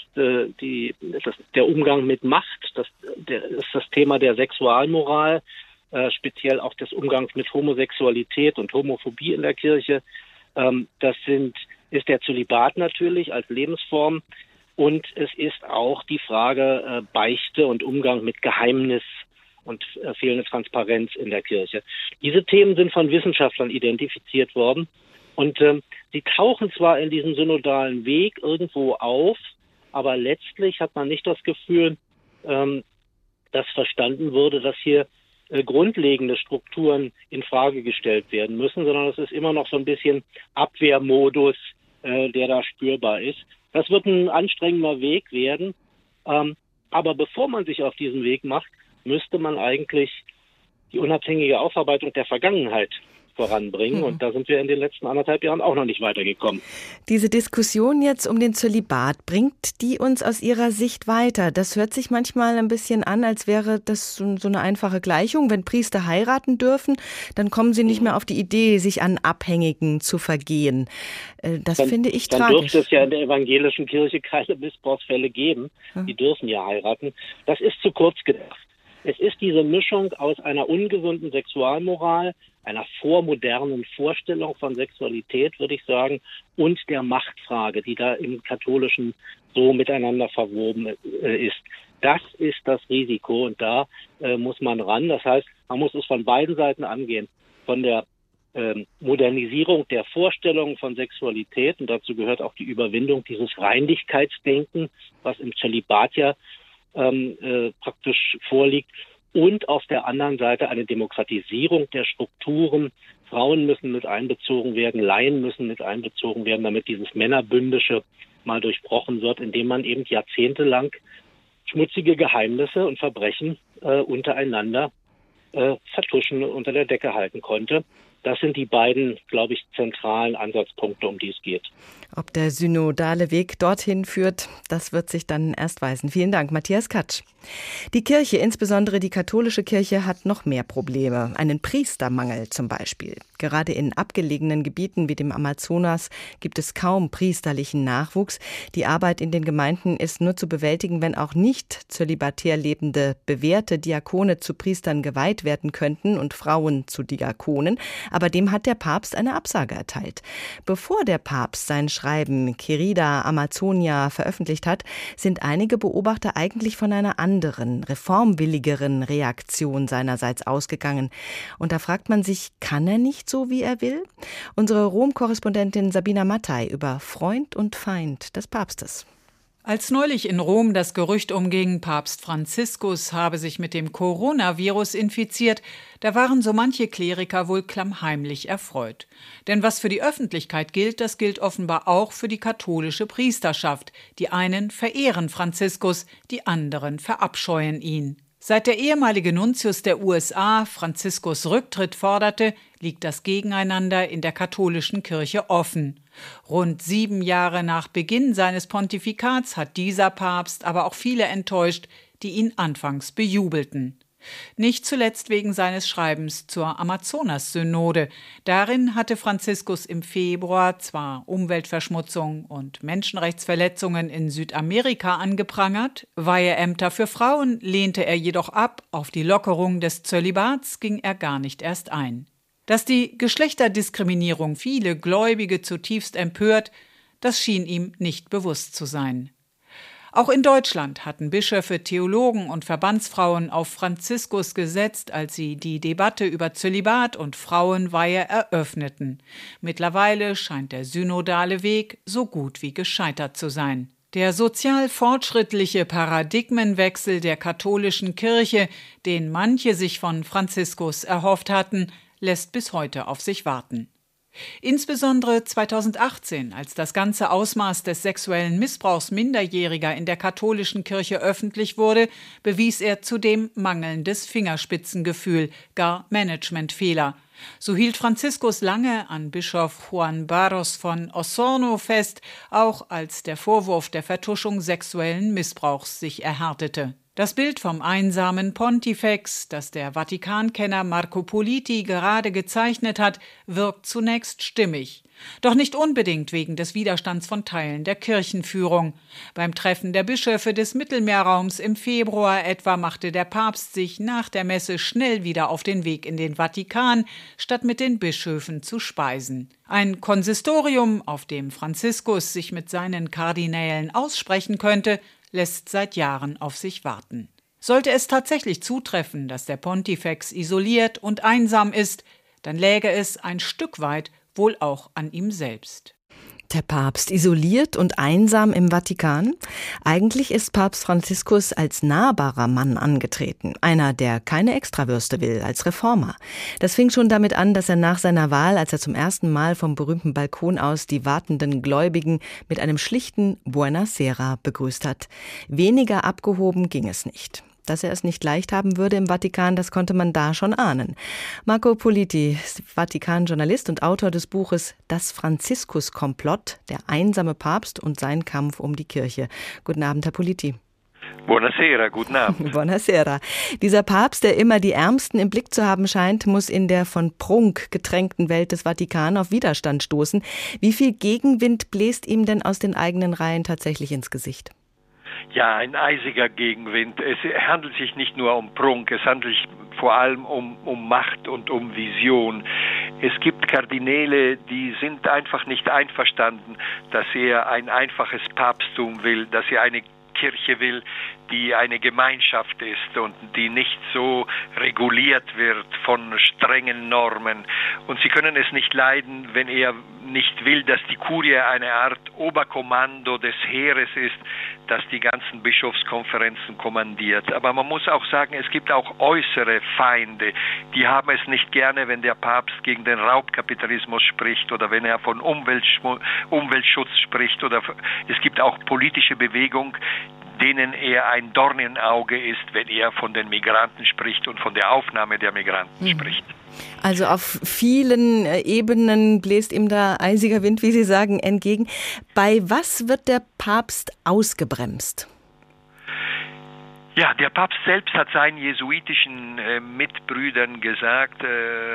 der Umgang mit Macht, das ist das Thema der Sexualmoral, speziell auch des Umgangs mit Homosexualität und Homophobie in der Kirche. Das ist der Zölibat natürlich als Lebensform und es ist auch die Frage Beichte und Umgang mit Geheimnis und fehlende Transparenz in der Kirche. Diese Themen sind von Wissenschaftlern identifiziert worden. Und sie tauchen zwar in diesem synodalen Weg irgendwo auf, aber letztlich hat man nicht das Gefühl, dass verstanden wurde, dass hier grundlegende Strukturen in Frage gestellt werden müssen, sondern es ist immer noch so ein bisschen Abwehrmodus, der da spürbar ist. Das wird ein anstrengender Weg werden, aber bevor man sich auf diesen Weg macht, müsste man eigentlich die unabhängige Aufarbeitung der Vergangenheit voranbringen. Und da sind wir in den letzten 1,5 Jahren auch noch nicht weitergekommen. Diese Diskussion jetzt um den Zölibat, bringt die uns aus Ihrer Sicht weiter? Das hört sich manchmal ein bisschen an, als wäre das so eine einfache Gleichung. Wenn Priester heiraten dürfen, dann kommen sie nicht mehr auf die Idee, sich an Abhängigen zu vergehen. Das finde ich tragisch. Dann dürfte es ja in der evangelischen Kirche keine Missbrauchsfälle geben. Die dürfen ja heiraten. Das ist zu kurz gedacht. Es ist diese Mischung aus einer ungesunden Sexualmoral, einer vormodernen Vorstellung von Sexualität, würde ich sagen, und der Machtfrage, die da im Katholischen so miteinander verwoben ist. Das ist das Risiko und da muss man ran. Das heißt, man muss es von beiden Seiten angehen. Von der Modernisierung der Vorstellung von Sexualität, und dazu gehört auch die Überwindung dieses Reinlichkeitsdenken, was im Zölibat ja praktisch vorliegt, und auf der anderen Seite eine Demokratisierung der Strukturen. Frauen müssen mit einbezogen werden, Laien müssen mit einbezogen werden, damit dieses Männerbündische mal durchbrochen wird, indem man eben jahrzehntelang schmutzige Geheimnisse und Verbrechen untereinander vertuschen und unter der Decke halten konnte. Das sind die beiden, glaube ich, zentralen Ansatzpunkte, um die es geht. Ob der synodale Weg dorthin führt, das wird sich dann erst weisen. Vielen Dank, Matthias Katsch. Die Kirche, insbesondere die katholische Kirche, hat noch mehr Probleme. Einen Priestermangel zum Beispiel. Gerade in abgelegenen Gebieten wie dem Amazonas gibt es kaum priesterlichen Nachwuchs. Die Arbeit in den Gemeinden ist nur zu bewältigen, wenn auch nicht zölibatär lebende, bewährte Diakone zu Priestern geweiht werden könnten und Frauen zu Diakonen. Aber dem hat der Papst eine Absage erteilt. Bevor der Papst sein Schreiben Querida Amazonia veröffentlicht hat, sind einige Beobachter eigentlich von einer anderen, reformwilligeren Reaktion seinerseits ausgegangen. Und da fragt man sich, kann er nicht so, wie er will? Unsere Rom-Korrespondentin Sabina Mattei über Freund und Feind des Papstes. Als neulich in Rom das Gerücht umging, Papst Franziskus habe sich mit dem Coronavirus infiziert, da waren so manche Kleriker wohl klammheimlich erfreut. Denn was für die Öffentlichkeit gilt, das gilt offenbar auch für die katholische Priesterschaft. Die einen verehren Franziskus, die anderen verabscheuen ihn. Seit der ehemalige Nuntius der USA Franziskus Rücktritt forderte, liegt das Gegeneinander in der katholischen Kirche offen. Rund 7 Jahre nach Beginn seines Pontifikats hat dieser Papst aber auch viele enttäuscht, die ihn anfangs bejubelten. Nicht zuletzt wegen seines Schreibens zur Amazonas-Synode. Darin hatte Franziskus im Februar zwar Umweltverschmutzung und Menschenrechtsverletzungen in Südamerika angeprangert, Weiheämter für Frauen lehnte er jedoch ab, auf die Lockerung des Zölibats ging er gar nicht erst ein. Dass die Geschlechterdiskriminierung viele Gläubige zutiefst empört, das schien ihm nicht bewusst zu sein. Auch in Deutschland hatten Bischöfe, Theologen und Verbandsfrauen auf Franziskus gesetzt, als sie die Debatte über Zölibat und Frauenweihe eröffneten. Mittlerweile scheint der synodale Weg so gut wie gescheitert zu sein. Der sozial fortschrittliche Paradigmenwechsel der katholischen Kirche, den manche sich von Franziskus erhofft hatten, lässt bis heute auf sich warten. Insbesondere 2018, als das ganze Ausmaß des sexuellen Missbrauchs Minderjähriger in der katholischen Kirche öffentlich wurde, bewies er zudem mangelndes Fingerspitzengefühl, gar Managementfehler. So hielt Franziskus lange an Bischof Juan Barros von Osorno fest, auch als der Vorwurf der Vertuschung sexuellen Missbrauchs sich erhärtete. Das Bild vom einsamen Pontifex, das der Vatikankenner Marco Politi gerade gezeichnet hat, wirkt zunächst stimmig. Doch nicht unbedingt wegen des Widerstands von Teilen der Kirchenführung. Beim Treffen der Bischöfe des Mittelmeerraums im Februar etwa machte der Papst sich nach der Messe schnell wieder auf den Weg in den Vatikan, statt mit den Bischöfen zu speisen. Ein Konsistorium, auf dem Franziskus sich mit seinen Kardinälen aussprechen könnte, lässt seit Jahren auf sich warten. Sollte es tatsächlich zutreffen, dass der Pontifex isoliert und einsam ist, dann läge es ein Stück weit wohl auch an ihm selbst. Der Papst isoliert und einsam im Vatikan? Eigentlich ist Papst Franziskus als nahbarer Mann angetreten. Einer, der keine Extrawürste will, als Reformer. Das fing schon damit an, dass er nach seiner Wahl, als er zum ersten Mal vom berühmten Balkon aus die wartenden Gläubigen mit einem schlichten Buonasera begrüßt hat. Weniger abgehoben ging es nicht. Dass er es nicht leicht haben würde im Vatikan, das konnte man da schon ahnen. Marco Politi, Vatikan-Journalist und Autor des Buches Das Franziskus-Komplott, der einsame Papst und sein Kampf um die Kirche. Guten Abend, Herr Politi. Buonasera, guten Abend. Buonasera. Dieser Papst, der immer die Ärmsten im Blick zu haben scheint, muss in der von Prunk getränkten Welt des Vatikan auf Widerstand stoßen. Wie viel Gegenwind bläst ihm denn aus den eigenen Reihen tatsächlich ins Gesicht? Ja, ein eisiger Gegenwind. Es handelt sich nicht nur um Prunk, es handelt sich vor allem um Macht und um Vision. Es gibt Kardinäle, die sind einfach nicht einverstanden, dass er ein einfaches Papsttum will, dass er eine Kirche will, die eine Gemeinschaft ist und die nicht so reguliert wird von strengen Normen. Und sie können es nicht leiden, wenn er nicht will, dass die Kurie eine Art Oberkommando des Heeres ist, das die ganzen Bischofskonferenzen kommandiert. Aber man muss auch sagen, es gibt auch äußere Feinde. Die haben es nicht gerne, wenn der Papst gegen den Raubkapitalismus spricht oder wenn er von Umweltschutz spricht. Oder es gibt auch politische Bewegungen, denen er ein Dorn im Auge ist, wenn er von den Migranten spricht und von der Aufnahme der Migranten spricht. Also auf vielen Ebenen bläst ihm da eisiger Wind, wie Sie sagen, entgegen. Bei was wird der Papst ausgebremst? Ja, der Papst selbst hat seinen jesuitischen Mitbrüdern gesagt,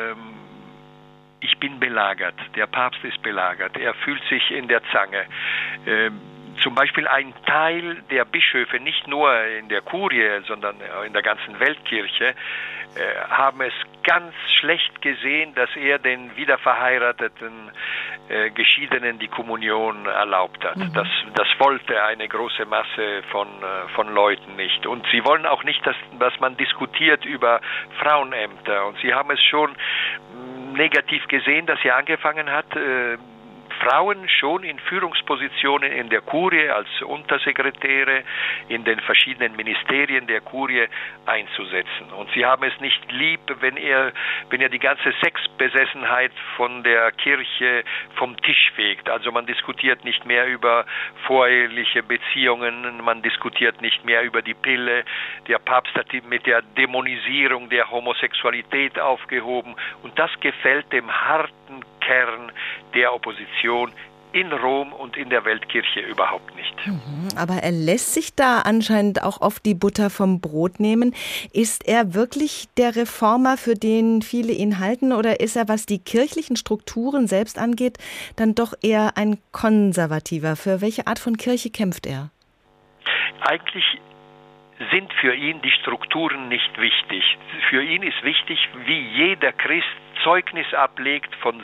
ich bin belagert, der Papst ist belagert, er fühlt sich in der Zange. Zum Beispiel ein Teil der Bischöfe, nicht nur in der Kurie, sondern in der ganzen Weltkirche, haben es ganz schlecht gesehen, dass er den wiederverheirateten Geschiedenen die Kommunion erlaubt hat. Das wollte eine große Masse von Leuten nicht. Und sie wollen auch nicht, dass man diskutiert über Frauenämter. Und sie haben es schon negativ gesehen, dass er angefangen hat, Frauen schon in Führungspositionen in der Kurie als Untersekretäre in den verschiedenen Ministerien der Kurie einzusetzen. Und sie haben es nicht lieb, wenn er die ganze Sexbesessenheit von der Kirche vom Tisch fegt. Also man diskutiert nicht mehr über voreheliche Beziehungen, man diskutiert nicht mehr über die Pille. Der Papst hat mit der Dämonisierung der Homosexualität aufgehoben. Und das gefällt dem harten Kern der Opposition in Rom und in der Weltkirche überhaupt nicht. Aber er lässt sich da anscheinend auch oft die Butter vom Brot nehmen. Ist er wirklich der Reformer, für den viele ihn halten, oder ist er, was die kirchlichen Strukturen selbst angeht, dann doch eher ein Konservativer? Für welche Art von Kirche kämpft er? Eigentlich sind für ihn die Strukturen nicht wichtig. Für ihn ist wichtig, wie jeder Christ Zeugnis ablegt von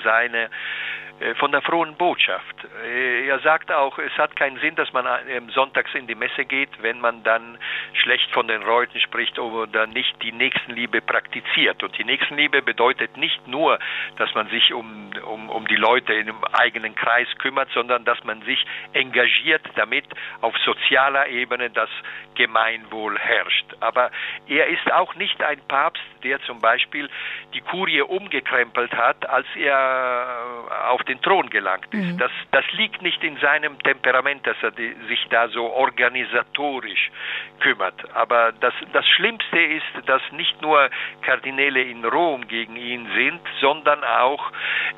der frohen Botschaft. Er sagt auch, es hat keinen Sinn, dass man sonntags in die Messe geht, wenn man dann schlecht von den Leuten spricht oder nicht die Nächstenliebe praktiziert. Und die Nächstenliebe bedeutet nicht nur, dass man sich um die Leute im eigenen Kreis kümmert, sondern dass man sich engagiert, damit auf sozialer Ebene das Gemeinwohl herrscht. Aber er ist auch nicht ein Papst, der zum Beispiel die Kurie umgekrempelt hat, als er auf den Thron gelangt ist. Das liegt nicht in seinem Temperament, dass er sich da so organisatorisch kümmert. Aber das Schlimmste ist, dass nicht nur Kardinäle in Rom gegen ihn sind, sondern auch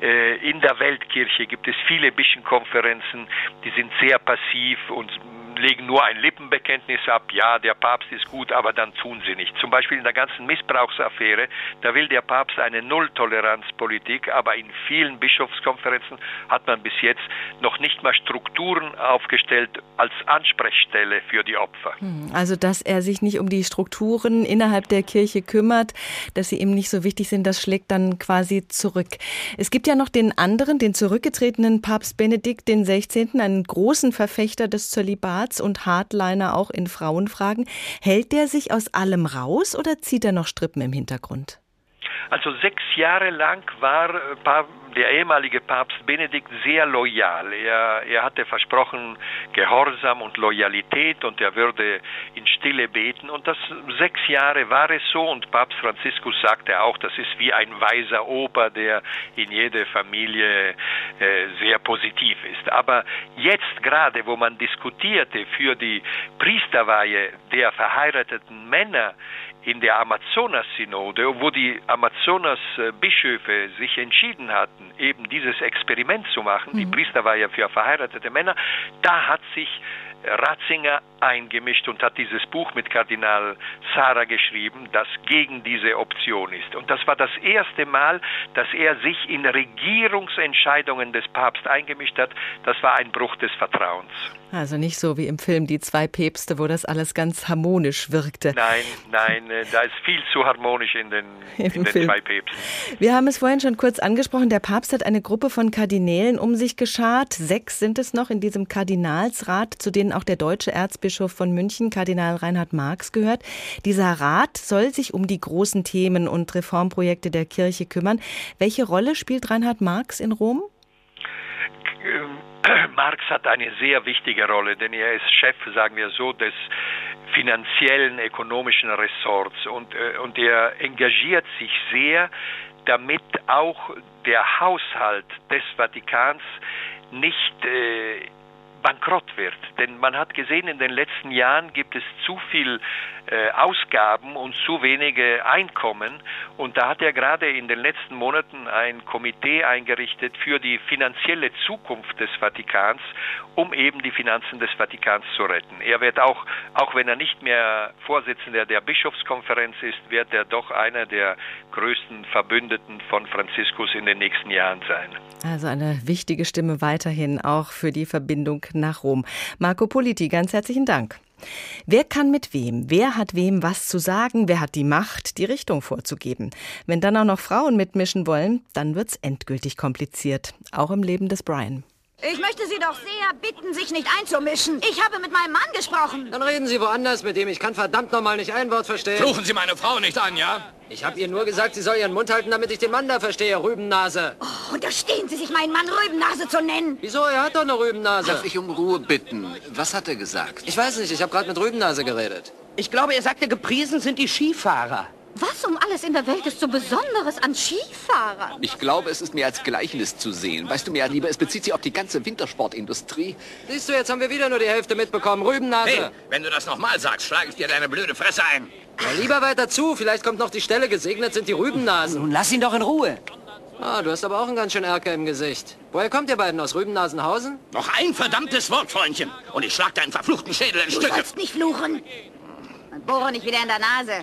in der Weltkirche gibt es viele Bischenkonferenzen, die sind sehr passiv und legen nur ein Lippenbekenntnis ab, ja, der Papst ist gut, aber dann tun sie nicht. Zum Beispiel in der ganzen Missbrauchsaffäre, da will der Papst eine Nulltoleranzpolitik, aber in vielen Bischofskonferenzen hat man bis jetzt noch nicht mal Strukturen aufgestellt als Ansprechstelle für die Opfer. Also, dass er sich nicht um die Strukturen innerhalb der Kirche kümmert, dass sie ihm nicht so wichtig sind, das schlägt dann quasi zurück. Es gibt ja noch den anderen, den zurückgetretenen Papst Benedikt XVI., einen großen Verfechter des Zölibats und Hardliner auch in Frauenfragen. Hält der sich aus allem raus oder zieht er noch Strippen im Hintergrund? Also 6 Jahre lang war der ehemalige Papst Benedikt sehr loyal. Er hatte versprochen Gehorsam und Loyalität und er würde in Stille beten. Und das 6 Jahre war es so. Und Papst Franziskus sagte auch, das ist wie ein weiser Opa, der in jeder Familie sehr positiv ist. Aber jetzt gerade, wo man diskutierte für die Priesterweihe der verheirateten Männer in der Amazonas-Synode, wo die Amazonas-Bischöfe sich entschieden hatten, eben dieses Experiment zu machen, die Priesterweihe für verheiratete Männer, da hat sich Ratzinger eingemischt und hat dieses Buch mit Kardinal Sarah geschrieben, das gegen diese Option ist. Und das war das erste Mal, dass er sich in Regierungsentscheidungen des Papstes eingemischt hat. Das war ein Bruch des Vertrauens. Also nicht so wie im Film Die 2 Päpste, wo das alles ganz harmonisch wirkte. Nein, da ist viel zu harmonisch in den 2 Päpsten. Wir haben es vorhin schon kurz angesprochen, der Papst hat eine Gruppe von Kardinälen um sich geschart. 6 sind es noch in diesem Kardinalsrat, zu denen auch der deutsche Erzbischof von München, Kardinal Reinhard Marx, gehört. Dieser Rat soll sich um die großen Themen und Reformprojekte der Kirche kümmern. Welche Rolle spielt Reinhard Marx in Rom? Marx hat eine sehr wichtige Rolle, denn er ist Chef, sagen wir so, des finanziellen, ökonomischen Ressorts und er engagiert sich sehr, damit auch der Haushalt des Vatikans nicht bankrott wird. Denn man hat gesehen, in den letzten Jahren gibt es zu viel Ausgaben und zu wenige Einkommen. Und da hat er gerade in den letzten Monaten ein Komitee eingerichtet für die finanzielle Zukunft des Vatikans, um eben die Finanzen des Vatikans zu retten. Er wird auch wenn er nicht mehr Vorsitzender der Bischofskonferenz ist, wird er doch einer der größten Verbündeten von Franziskus in den nächsten Jahren sein. Also eine wichtige Stimme weiterhin auch für die Verbindung nach Rom. Marco Politi, ganz herzlichen Dank. Wer kann mit wem? Wer hat wem was zu sagen? Wer hat die Macht, die Richtung vorzugeben? Wenn dann auch noch Frauen mitmischen wollen, dann wird's endgültig kompliziert. Auch im Leben des Brian. Ich möchte Sie doch sehr bitten, sich nicht einzumischen. Ich habe mit meinem Mann gesprochen. Dann reden Sie woanders mit ihm. Ich kann verdammt nochmal nicht ein Wort verstehen. Fluchen Sie meine Frau nicht an, ja? Ich habe ihr nur gesagt, sie soll ihren Mund halten, damit ich den Mann da verstehe, Rübennase. Oh, unterstehen Sie sich, meinen Mann Rübennase zu nennen. Wieso? Er hat doch eine Rübennase. Darf ich um Ruhe bitten? Was hat er gesagt? Ich weiß nicht, ich habe gerade mit Rübennase geredet. Ich glaube, er sagte, gepriesen sind die Skifahrer. Was um alles in der Welt ist so Besonderes an Skifahrern? Ich glaube, es ist mehr als Gleichnis zu sehen. Weißt du mehr, Lieber, es bezieht sich auf die ganze Wintersportindustrie. Siehst du, jetzt haben wir wieder nur die Hälfte mitbekommen. Rübennase. Hey, wenn du das nochmal sagst, schlage ich dir deine blöde Fresse ein. Ja, lieber weiter zu, vielleicht kommt noch die Stelle. Gesegnet sind die Rübennasen. Nun lass ihn doch in Ruhe. Ah, du hast aber auch einen ganz schön Erker im Gesicht. Woher kommt ihr beiden? Aus Rübennasenhausen? Noch ein verdammtes Wort, Freundchen. Und ich schlag deinen verfluchten Schädel in Stücke. Du sollst nicht fluchen. Und bohre nicht wieder in der Nase.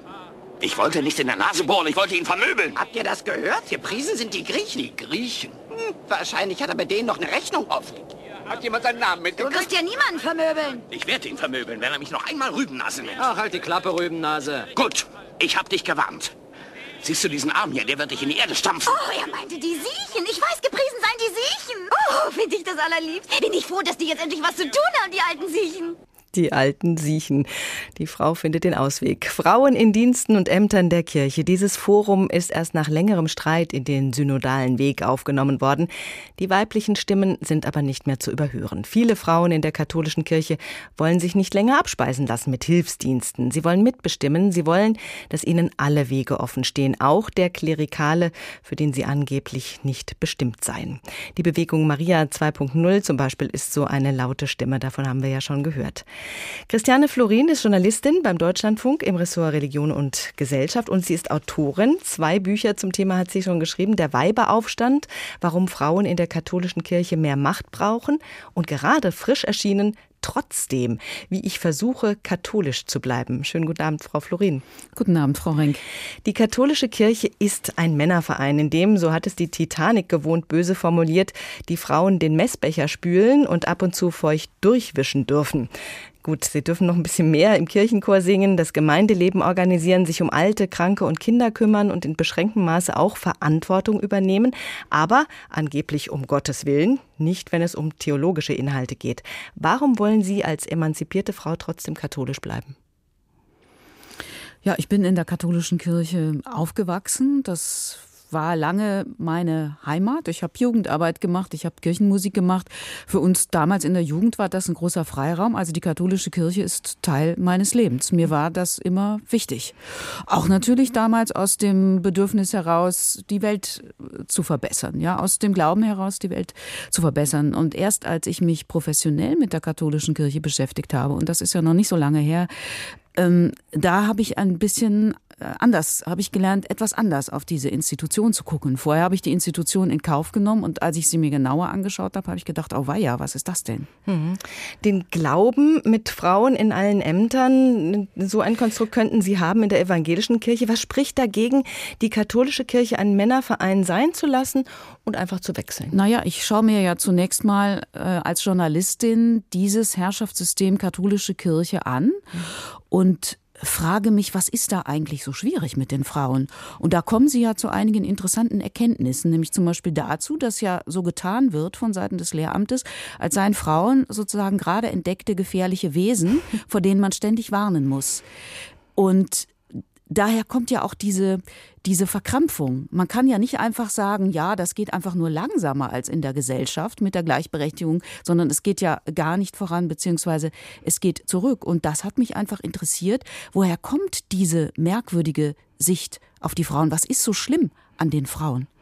Ich wollte nicht in der Nase bohren, ich wollte ihn vermöbeln. Habt ihr das gehört? Gepriesen sind die Griechen. Die Griechen? Wahrscheinlich hat er bei denen noch eine Rechnung offen. Hat jemand seinen Namen Du mitgekriegt? wirst ja niemanden vermöbeln. Ich werde ihn vermöbeln, wenn er mich noch einmal Rübennase nennt. Ach, halt die Klappe, Rübennase. Gut, ich hab dich gewarnt. Siehst du diesen Arm hier, der wird dich in die Erde stampfen. Oh, er meinte die Siechen. Ich weiß, gepriesen seien die Siechen. Oh, finde ich das allerliebst. Bin ich froh, dass die jetzt endlich was zu tun haben, die alten Siechen. Die alten Siechen. Die Frau findet den Ausweg. Frauen in Diensten und Ämtern der Kirche. Dieses Forum ist erst nach längerem Streit in den synodalen Weg aufgenommen worden. Die weiblichen Stimmen sind aber nicht mehr zu überhören. Viele Frauen in der katholischen Kirche wollen sich nicht länger abspeisen lassen mit Hilfsdiensten. Sie wollen mitbestimmen. Sie wollen, dass ihnen alle Wege offen stehen. Auch der Klerikale, für den sie angeblich nicht bestimmt seien. Die Bewegung Maria 2.0 zum Beispiel ist so eine laute Stimme. Davon haben wir ja schon gehört. Christiane Florin ist Journalistin beim Deutschlandfunk im Ressort Religion und Gesellschaft und sie ist Autorin. 2 Bücher zum Thema hat sie schon geschrieben. Der Weiberaufstand, warum Frauen in der katholischen Kirche mehr Macht brauchen und gerade frisch erschienen, trotzdem, wie ich versuche, katholisch zu bleiben. Schönen guten Abend, Frau Florin. Guten Abend, Frau Renk. Die katholische Kirche ist ein Männerverein, in dem, so hat es die Titanic gewohnt böse formuliert, die Frauen den Messbecher spülen und ab und zu feucht durchwischen dürfen. Gut, sie dürfen noch ein bisschen mehr im Kirchenchor singen, das Gemeindeleben organisieren, sich um Alte, Kranke und Kinder kümmern und in beschränktem Maße auch Verantwortung übernehmen, aber angeblich um Gottes Willen, nicht wenn es um theologische Inhalte geht. Warum wollen Sie als emanzipierte Frau trotzdem katholisch bleiben? Ja, ich bin in der katholischen Kirche aufgewachsen. Das war lange meine Heimat. Ich habe Jugendarbeit gemacht, ich habe Kirchenmusik gemacht. Für uns damals in der Jugend war das ein großer Freiraum. Also die katholische Kirche ist Teil meines Lebens. Mir war das immer wichtig. Auch natürlich damals aus dem Bedürfnis heraus, die Welt zu verbessern. Ja, aus dem Glauben heraus, die Welt zu verbessern. Und erst als ich mich professionell mit der katholischen Kirche beschäftigt habe, und das ist ja noch nicht so lange her, da habe ich ein bisschen habe ich gelernt, etwas anders auf diese Institution zu gucken. Vorher habe ich die Institution in Kauf genommen und als ich sie mir genauer angeschaut habe, habe ich gedacht, oh weia, was ist das denn? Den Glauben mit Frauen in allen Ämtern, so ein Konstrukt könnten Sie haben in der evangelischen Kirche. Was spricht dagegen, die katholische Kirche einen Männerverein sein zu lassen und einfach zu wechseln? Naja, ich schaue mir ja zunächst mal als Journalistin dieses Herrschaftssystem katholische Kirche an und frage mich, was ist da eigentlich so schwierig mit den Frauen? Und da kommen Sie ja zu einigen interessanten Erkenntnissen, nämlich zum Beispiel dazu, dass ja so getan wird von Seiten des Lehramtes, als seien Frauen sozusagen gerade entdeckte gefährliche Wesen, vor denen man ständig warnen muss. Und daher kommt ja auch diese Verkrampfung. Man kann ja nicht einfach sagen, ja, das geht einfach nur langsamer als in der Gesellschaft mit der Gleichberechtigung, sondern es geht ja gar nicht voran, beziehungsweise es geht zurück. Und das hat mich einfach interessiert. Woher kommt diese merkwürdige Sicht auf die Frauen? Was ist so schlimm an den Frauen?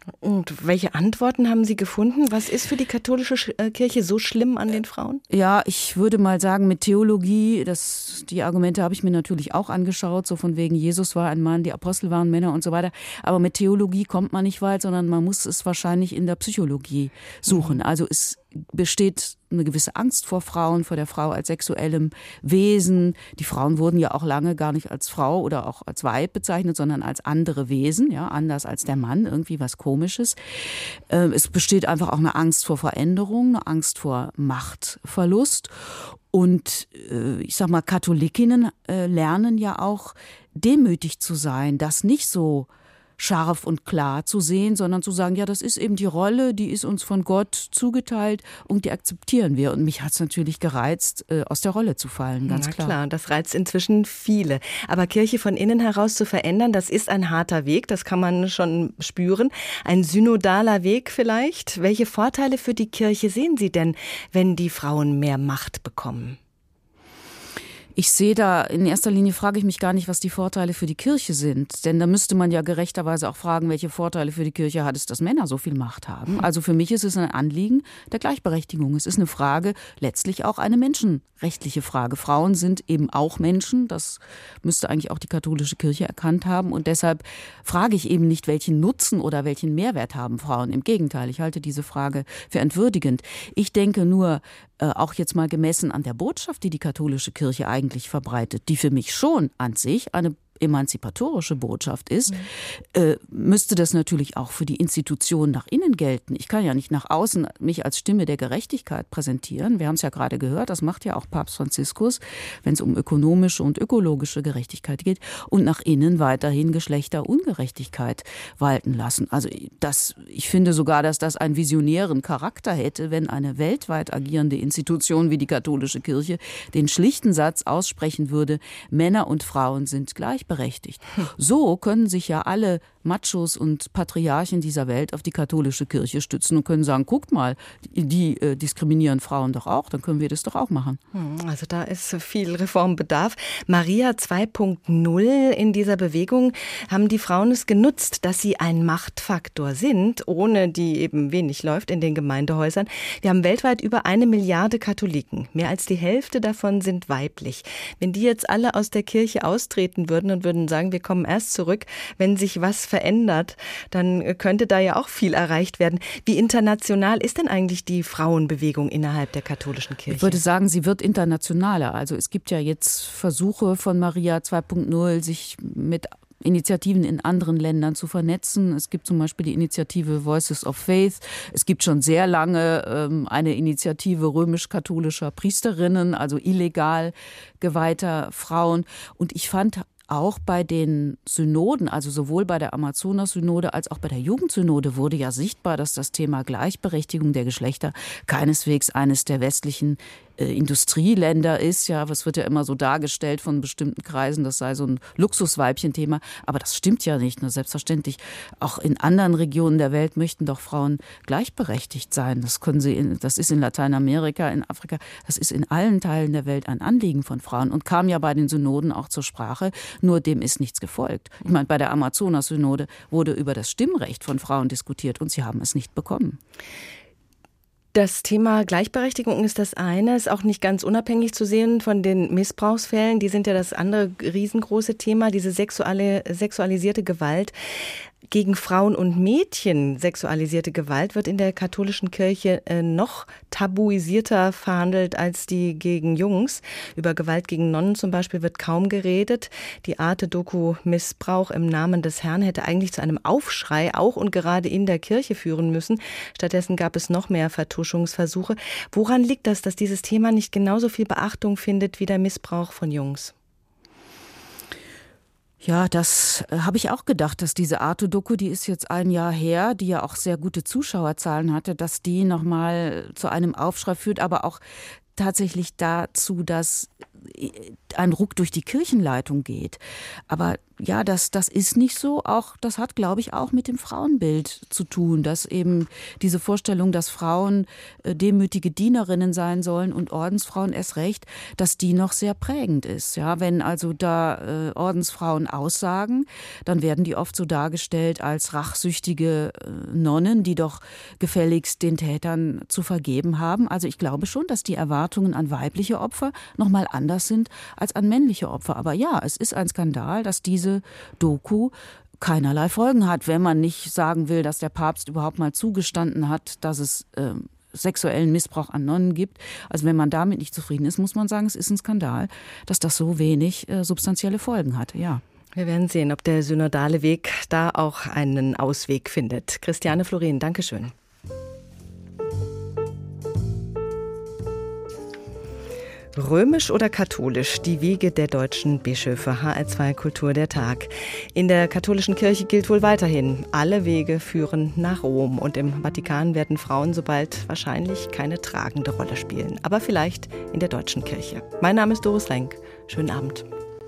Und welche Antworten haben Sie gefunden? Was ist für die katholische Kirche so schlimm an den Frauen? Ja, ich würde mal sagen, mit Theologie, die Argumente habe ich mir natürlich auch angeschaut, so von wegen Jesus war ein Mann, die Apostel waren Männer und so weiter. Aber mit Theologie kommt man nicht weit, sondern man muss es wahrscheinlich in der Psychologie suchen. Also es besteht eine gewisse Angst vor Frauen, vor der Frau als sexuellem Wesen. Die Frauen wurden ja auch lange gar nicht als Frau oder auch als Weib bezeichnet, sondern als andere Wesen, ja, anders als der Mann, irgendwie was Komisches. Es besteht einfach auch eine Angst vor Veränderung, eine Angst vor Machtverlust. Und ich sag mal, Katholikinnen lernen ja auch demütig zu sein, das nicht so scharf und klar zu sehen, sondern zu sagen, ja, das ist eben die Rolle, die ist uns von Gott zugeteilt und die akzeptieren wir. Und mich hat es natürlich gereizt, aus der Rolle zu fallen, ganz klar. Klar, das reizt inzwischen viele. Aber Kirche von innen heraus zu verändern, das ist ein harter Weg, das kann man schon spüren. Ein synodaler Weg vielleicht. Welche Vorteile für die Kirche sehen Sie denn, wenn die Frauen mehr Macht bekommen? Ich sehe da, in erster Linie frage ich mich gar nicht, was die Vorteile für die Kirche sind. Denn da müsste man ja gerechterweise auch fragen, welche Vorteile für die Kirche hat es, dass Männer so viel Macht haben. Also für mich ist es ein Anliegen der Gleichberechtigung. Es ist eine Frage, letztlich auch eine menschenrechtliche Frage. Frauen sind eben auch Menschen. Das müsste eigentlich auch die katholische Kirche erkannt haben. Und deshalb frage ich eben nicht, welchen Nutzen oder welchen Mehrwert haben Frauen. Im Gegenteil, ich halte diese Frage für entwürdigend. Ich denke nur, auch jetzt mal gemessen an der Botschaft, die die katholische Kirche eigentlich verbreitet, die für mich schon an sich eine emanzipatorische Botschaft ist, müsste das natürlich auch für die Institutionen nach innen gelten. Ich kann ja nicht nach außen mich als Stimme der Gerechtigkeit präsentieren. Wir haben es ja gerade gehört, das macht ja auch Papst Franziskus, wenn es um ökonomische und ökologische Gerechtigkeit geht, und nach innen weiterhin Geschlechterungerechtigkeit walten lassen. Also ich finde sogar, dass das einen visionären Charakter hätte, wenn eine weltweit agierende Institution wie die katholische Kirche den schlichten Satz aussprechen würde, Männer und Frauen sind gleichberechtigt. So können sich ja alle Machos und Patriarchen dieser Welt auf die katholische Kirche stützen und können sagen, guckt mal, die diskriminieren Frauen doch auch, dann können wir das doch auch machen. Also da ist viel Reformbedarf. Maria 2.0, in dieser Bewegung haben die Frauen es genutzt, dass sie ein Machtfaktor sind, ohne die eben wenig läuft in den Gemeindehäusern. Wir haben weltweit über 1 Milliarde Katholiken. Mehr als die Hälfte davon sind weiblich. Wenn die jetzt alle aus der Kirche austreten würden und würden sagen, wir kommen erst zurück, wenn sich was verändert, dann könnte da ja auch viel erreicht werden. Wie international ist denn eigentlich die Frauenbewegung innerhalb der katholischen Kirche? Ich würde sagen, sie wird internationaler. Also es gibt ja jetzt Versuche von Maria 2.0, sich mit Initiativen in anderen Ländern zu vernetzen. Es gibt zum Beispiel die Initiative Voices of Faith. Es gibt schon sehr lange eine Initiative römisch-katholischer Priesterinnen, also illegal geweihter Frauen. Und ich fand auch bei den Synoden, also sowohl bei der Amazonas-Synode als auch bei der Jugendsynode, wurde ja sichtbar, dass das Thema Gleichberechtigung der Geschlechter keineswegs eines der westlichen Industrieländer ist. Ja, es wird ja immer so dargestellt von bestimmten Kreisen, das sei so ein Luxusweibchen-Thema. Aber das stimmt ja nicht. Nur selbstverständlich, auch in anderen Regionen der Welt möchten doch Frauen gleichberechtigt sein. Das ist in Lateinamerika, in Afrika, das ist in allen Teilen der Welt ein Anliegen von Frauen und kam ja bei den Synoden auch zur Sprache. Nur dem ist nichts gefolgt. Ich meine, bei der Amazonas-Synode wurde über das Stimmrecht von Frauen diskutiert und sie haben es nicht bekommen. Das Thema Gleichberechtigung ist das eine, ist auch nicht ganz unabhängig zu sehen von den Missbrauchsfällen. Die sind ja das andere riesengroße Thema, diese sexualisierte Gewalt. Gegen Frauen und Mädchen sexualisierte Gewalt wird in der katholischen Kirche noch tabuisierter verhandelt als die gegen Jungs. Über Gewalt gegen Nonnen zum Beispiel wird kaum geredet. Die Arte-Doku Missbrauch im Namen des Herrn hätte eigentlich zu einem Aufschrei auch und gerade in der Kirche führen müssen. Stattdessen gab es noch mehr Vertuschungsversuche. Woran liegt das, dass dieses Thema nicht genauso viel Beachtung findet wie der Missbrauch von Jungs? Ja, das habe ich auch gedacht, dass diese Arte-Doku, die ist jetzt 1 Jahr her, die ja auch sehr gute Zuschauerzahlen hatte, dass die nochmal zu einem Aufschrei führt, aber auch tatsächlich dazu, dass ein Ruck durch die Kirchenleitung geht. Aber ja, das ist nicht so. Auch das hat, glaube ich, auch mit dem Frauenbild zu tun, dass eben diese Vorstellung, dass Frauen demütige Dienerinnen sein sollen und Ordensfrauen erst recht, dass die noch sehr prägend ist. Ja, wenn also da Ordensfrauen aussagen, dann werden die oft so dargestellt als rachsüchtige Nonnen, die doch gefälligst den Tätern zu vergeben haben. Also ich glaube schon, dass die Erwartungen an weibliche Opfer noch mal anders sind als an männliche Opfer. Aber ja, es ist ein Skandal, dass diese Doku keinerlei Folgen hat, wenn man nicht sagen will, dass der Papst überhaupt mal zugestanden hat, dass es sexuellen Missbrauch an Nonnen gibt. Also wenn man damit nicht zufrieden ist, muss man sagen, es ist ein Skandal, dass das so wenig substanzielle Folgen hat. Ja. Wir werden sehen, ob der synodale Weg da auch einen Ausweg findet. Christiane Florin, Dankeschön. Römisch oder katholisch? Die Wege der deutschen Bischöfe. HR2 Kultur der Tag. In der katholischen Kirche gilt wohl weiterhin, alle Wege führen nach Rom. Und im Vatikan werden Frauen so bald wahrscheinlich keine tragende Rolle spielen. Aber vielleicht in der deutschen Kirche. Mein Name ist Doris Lenk. Schönen Abend.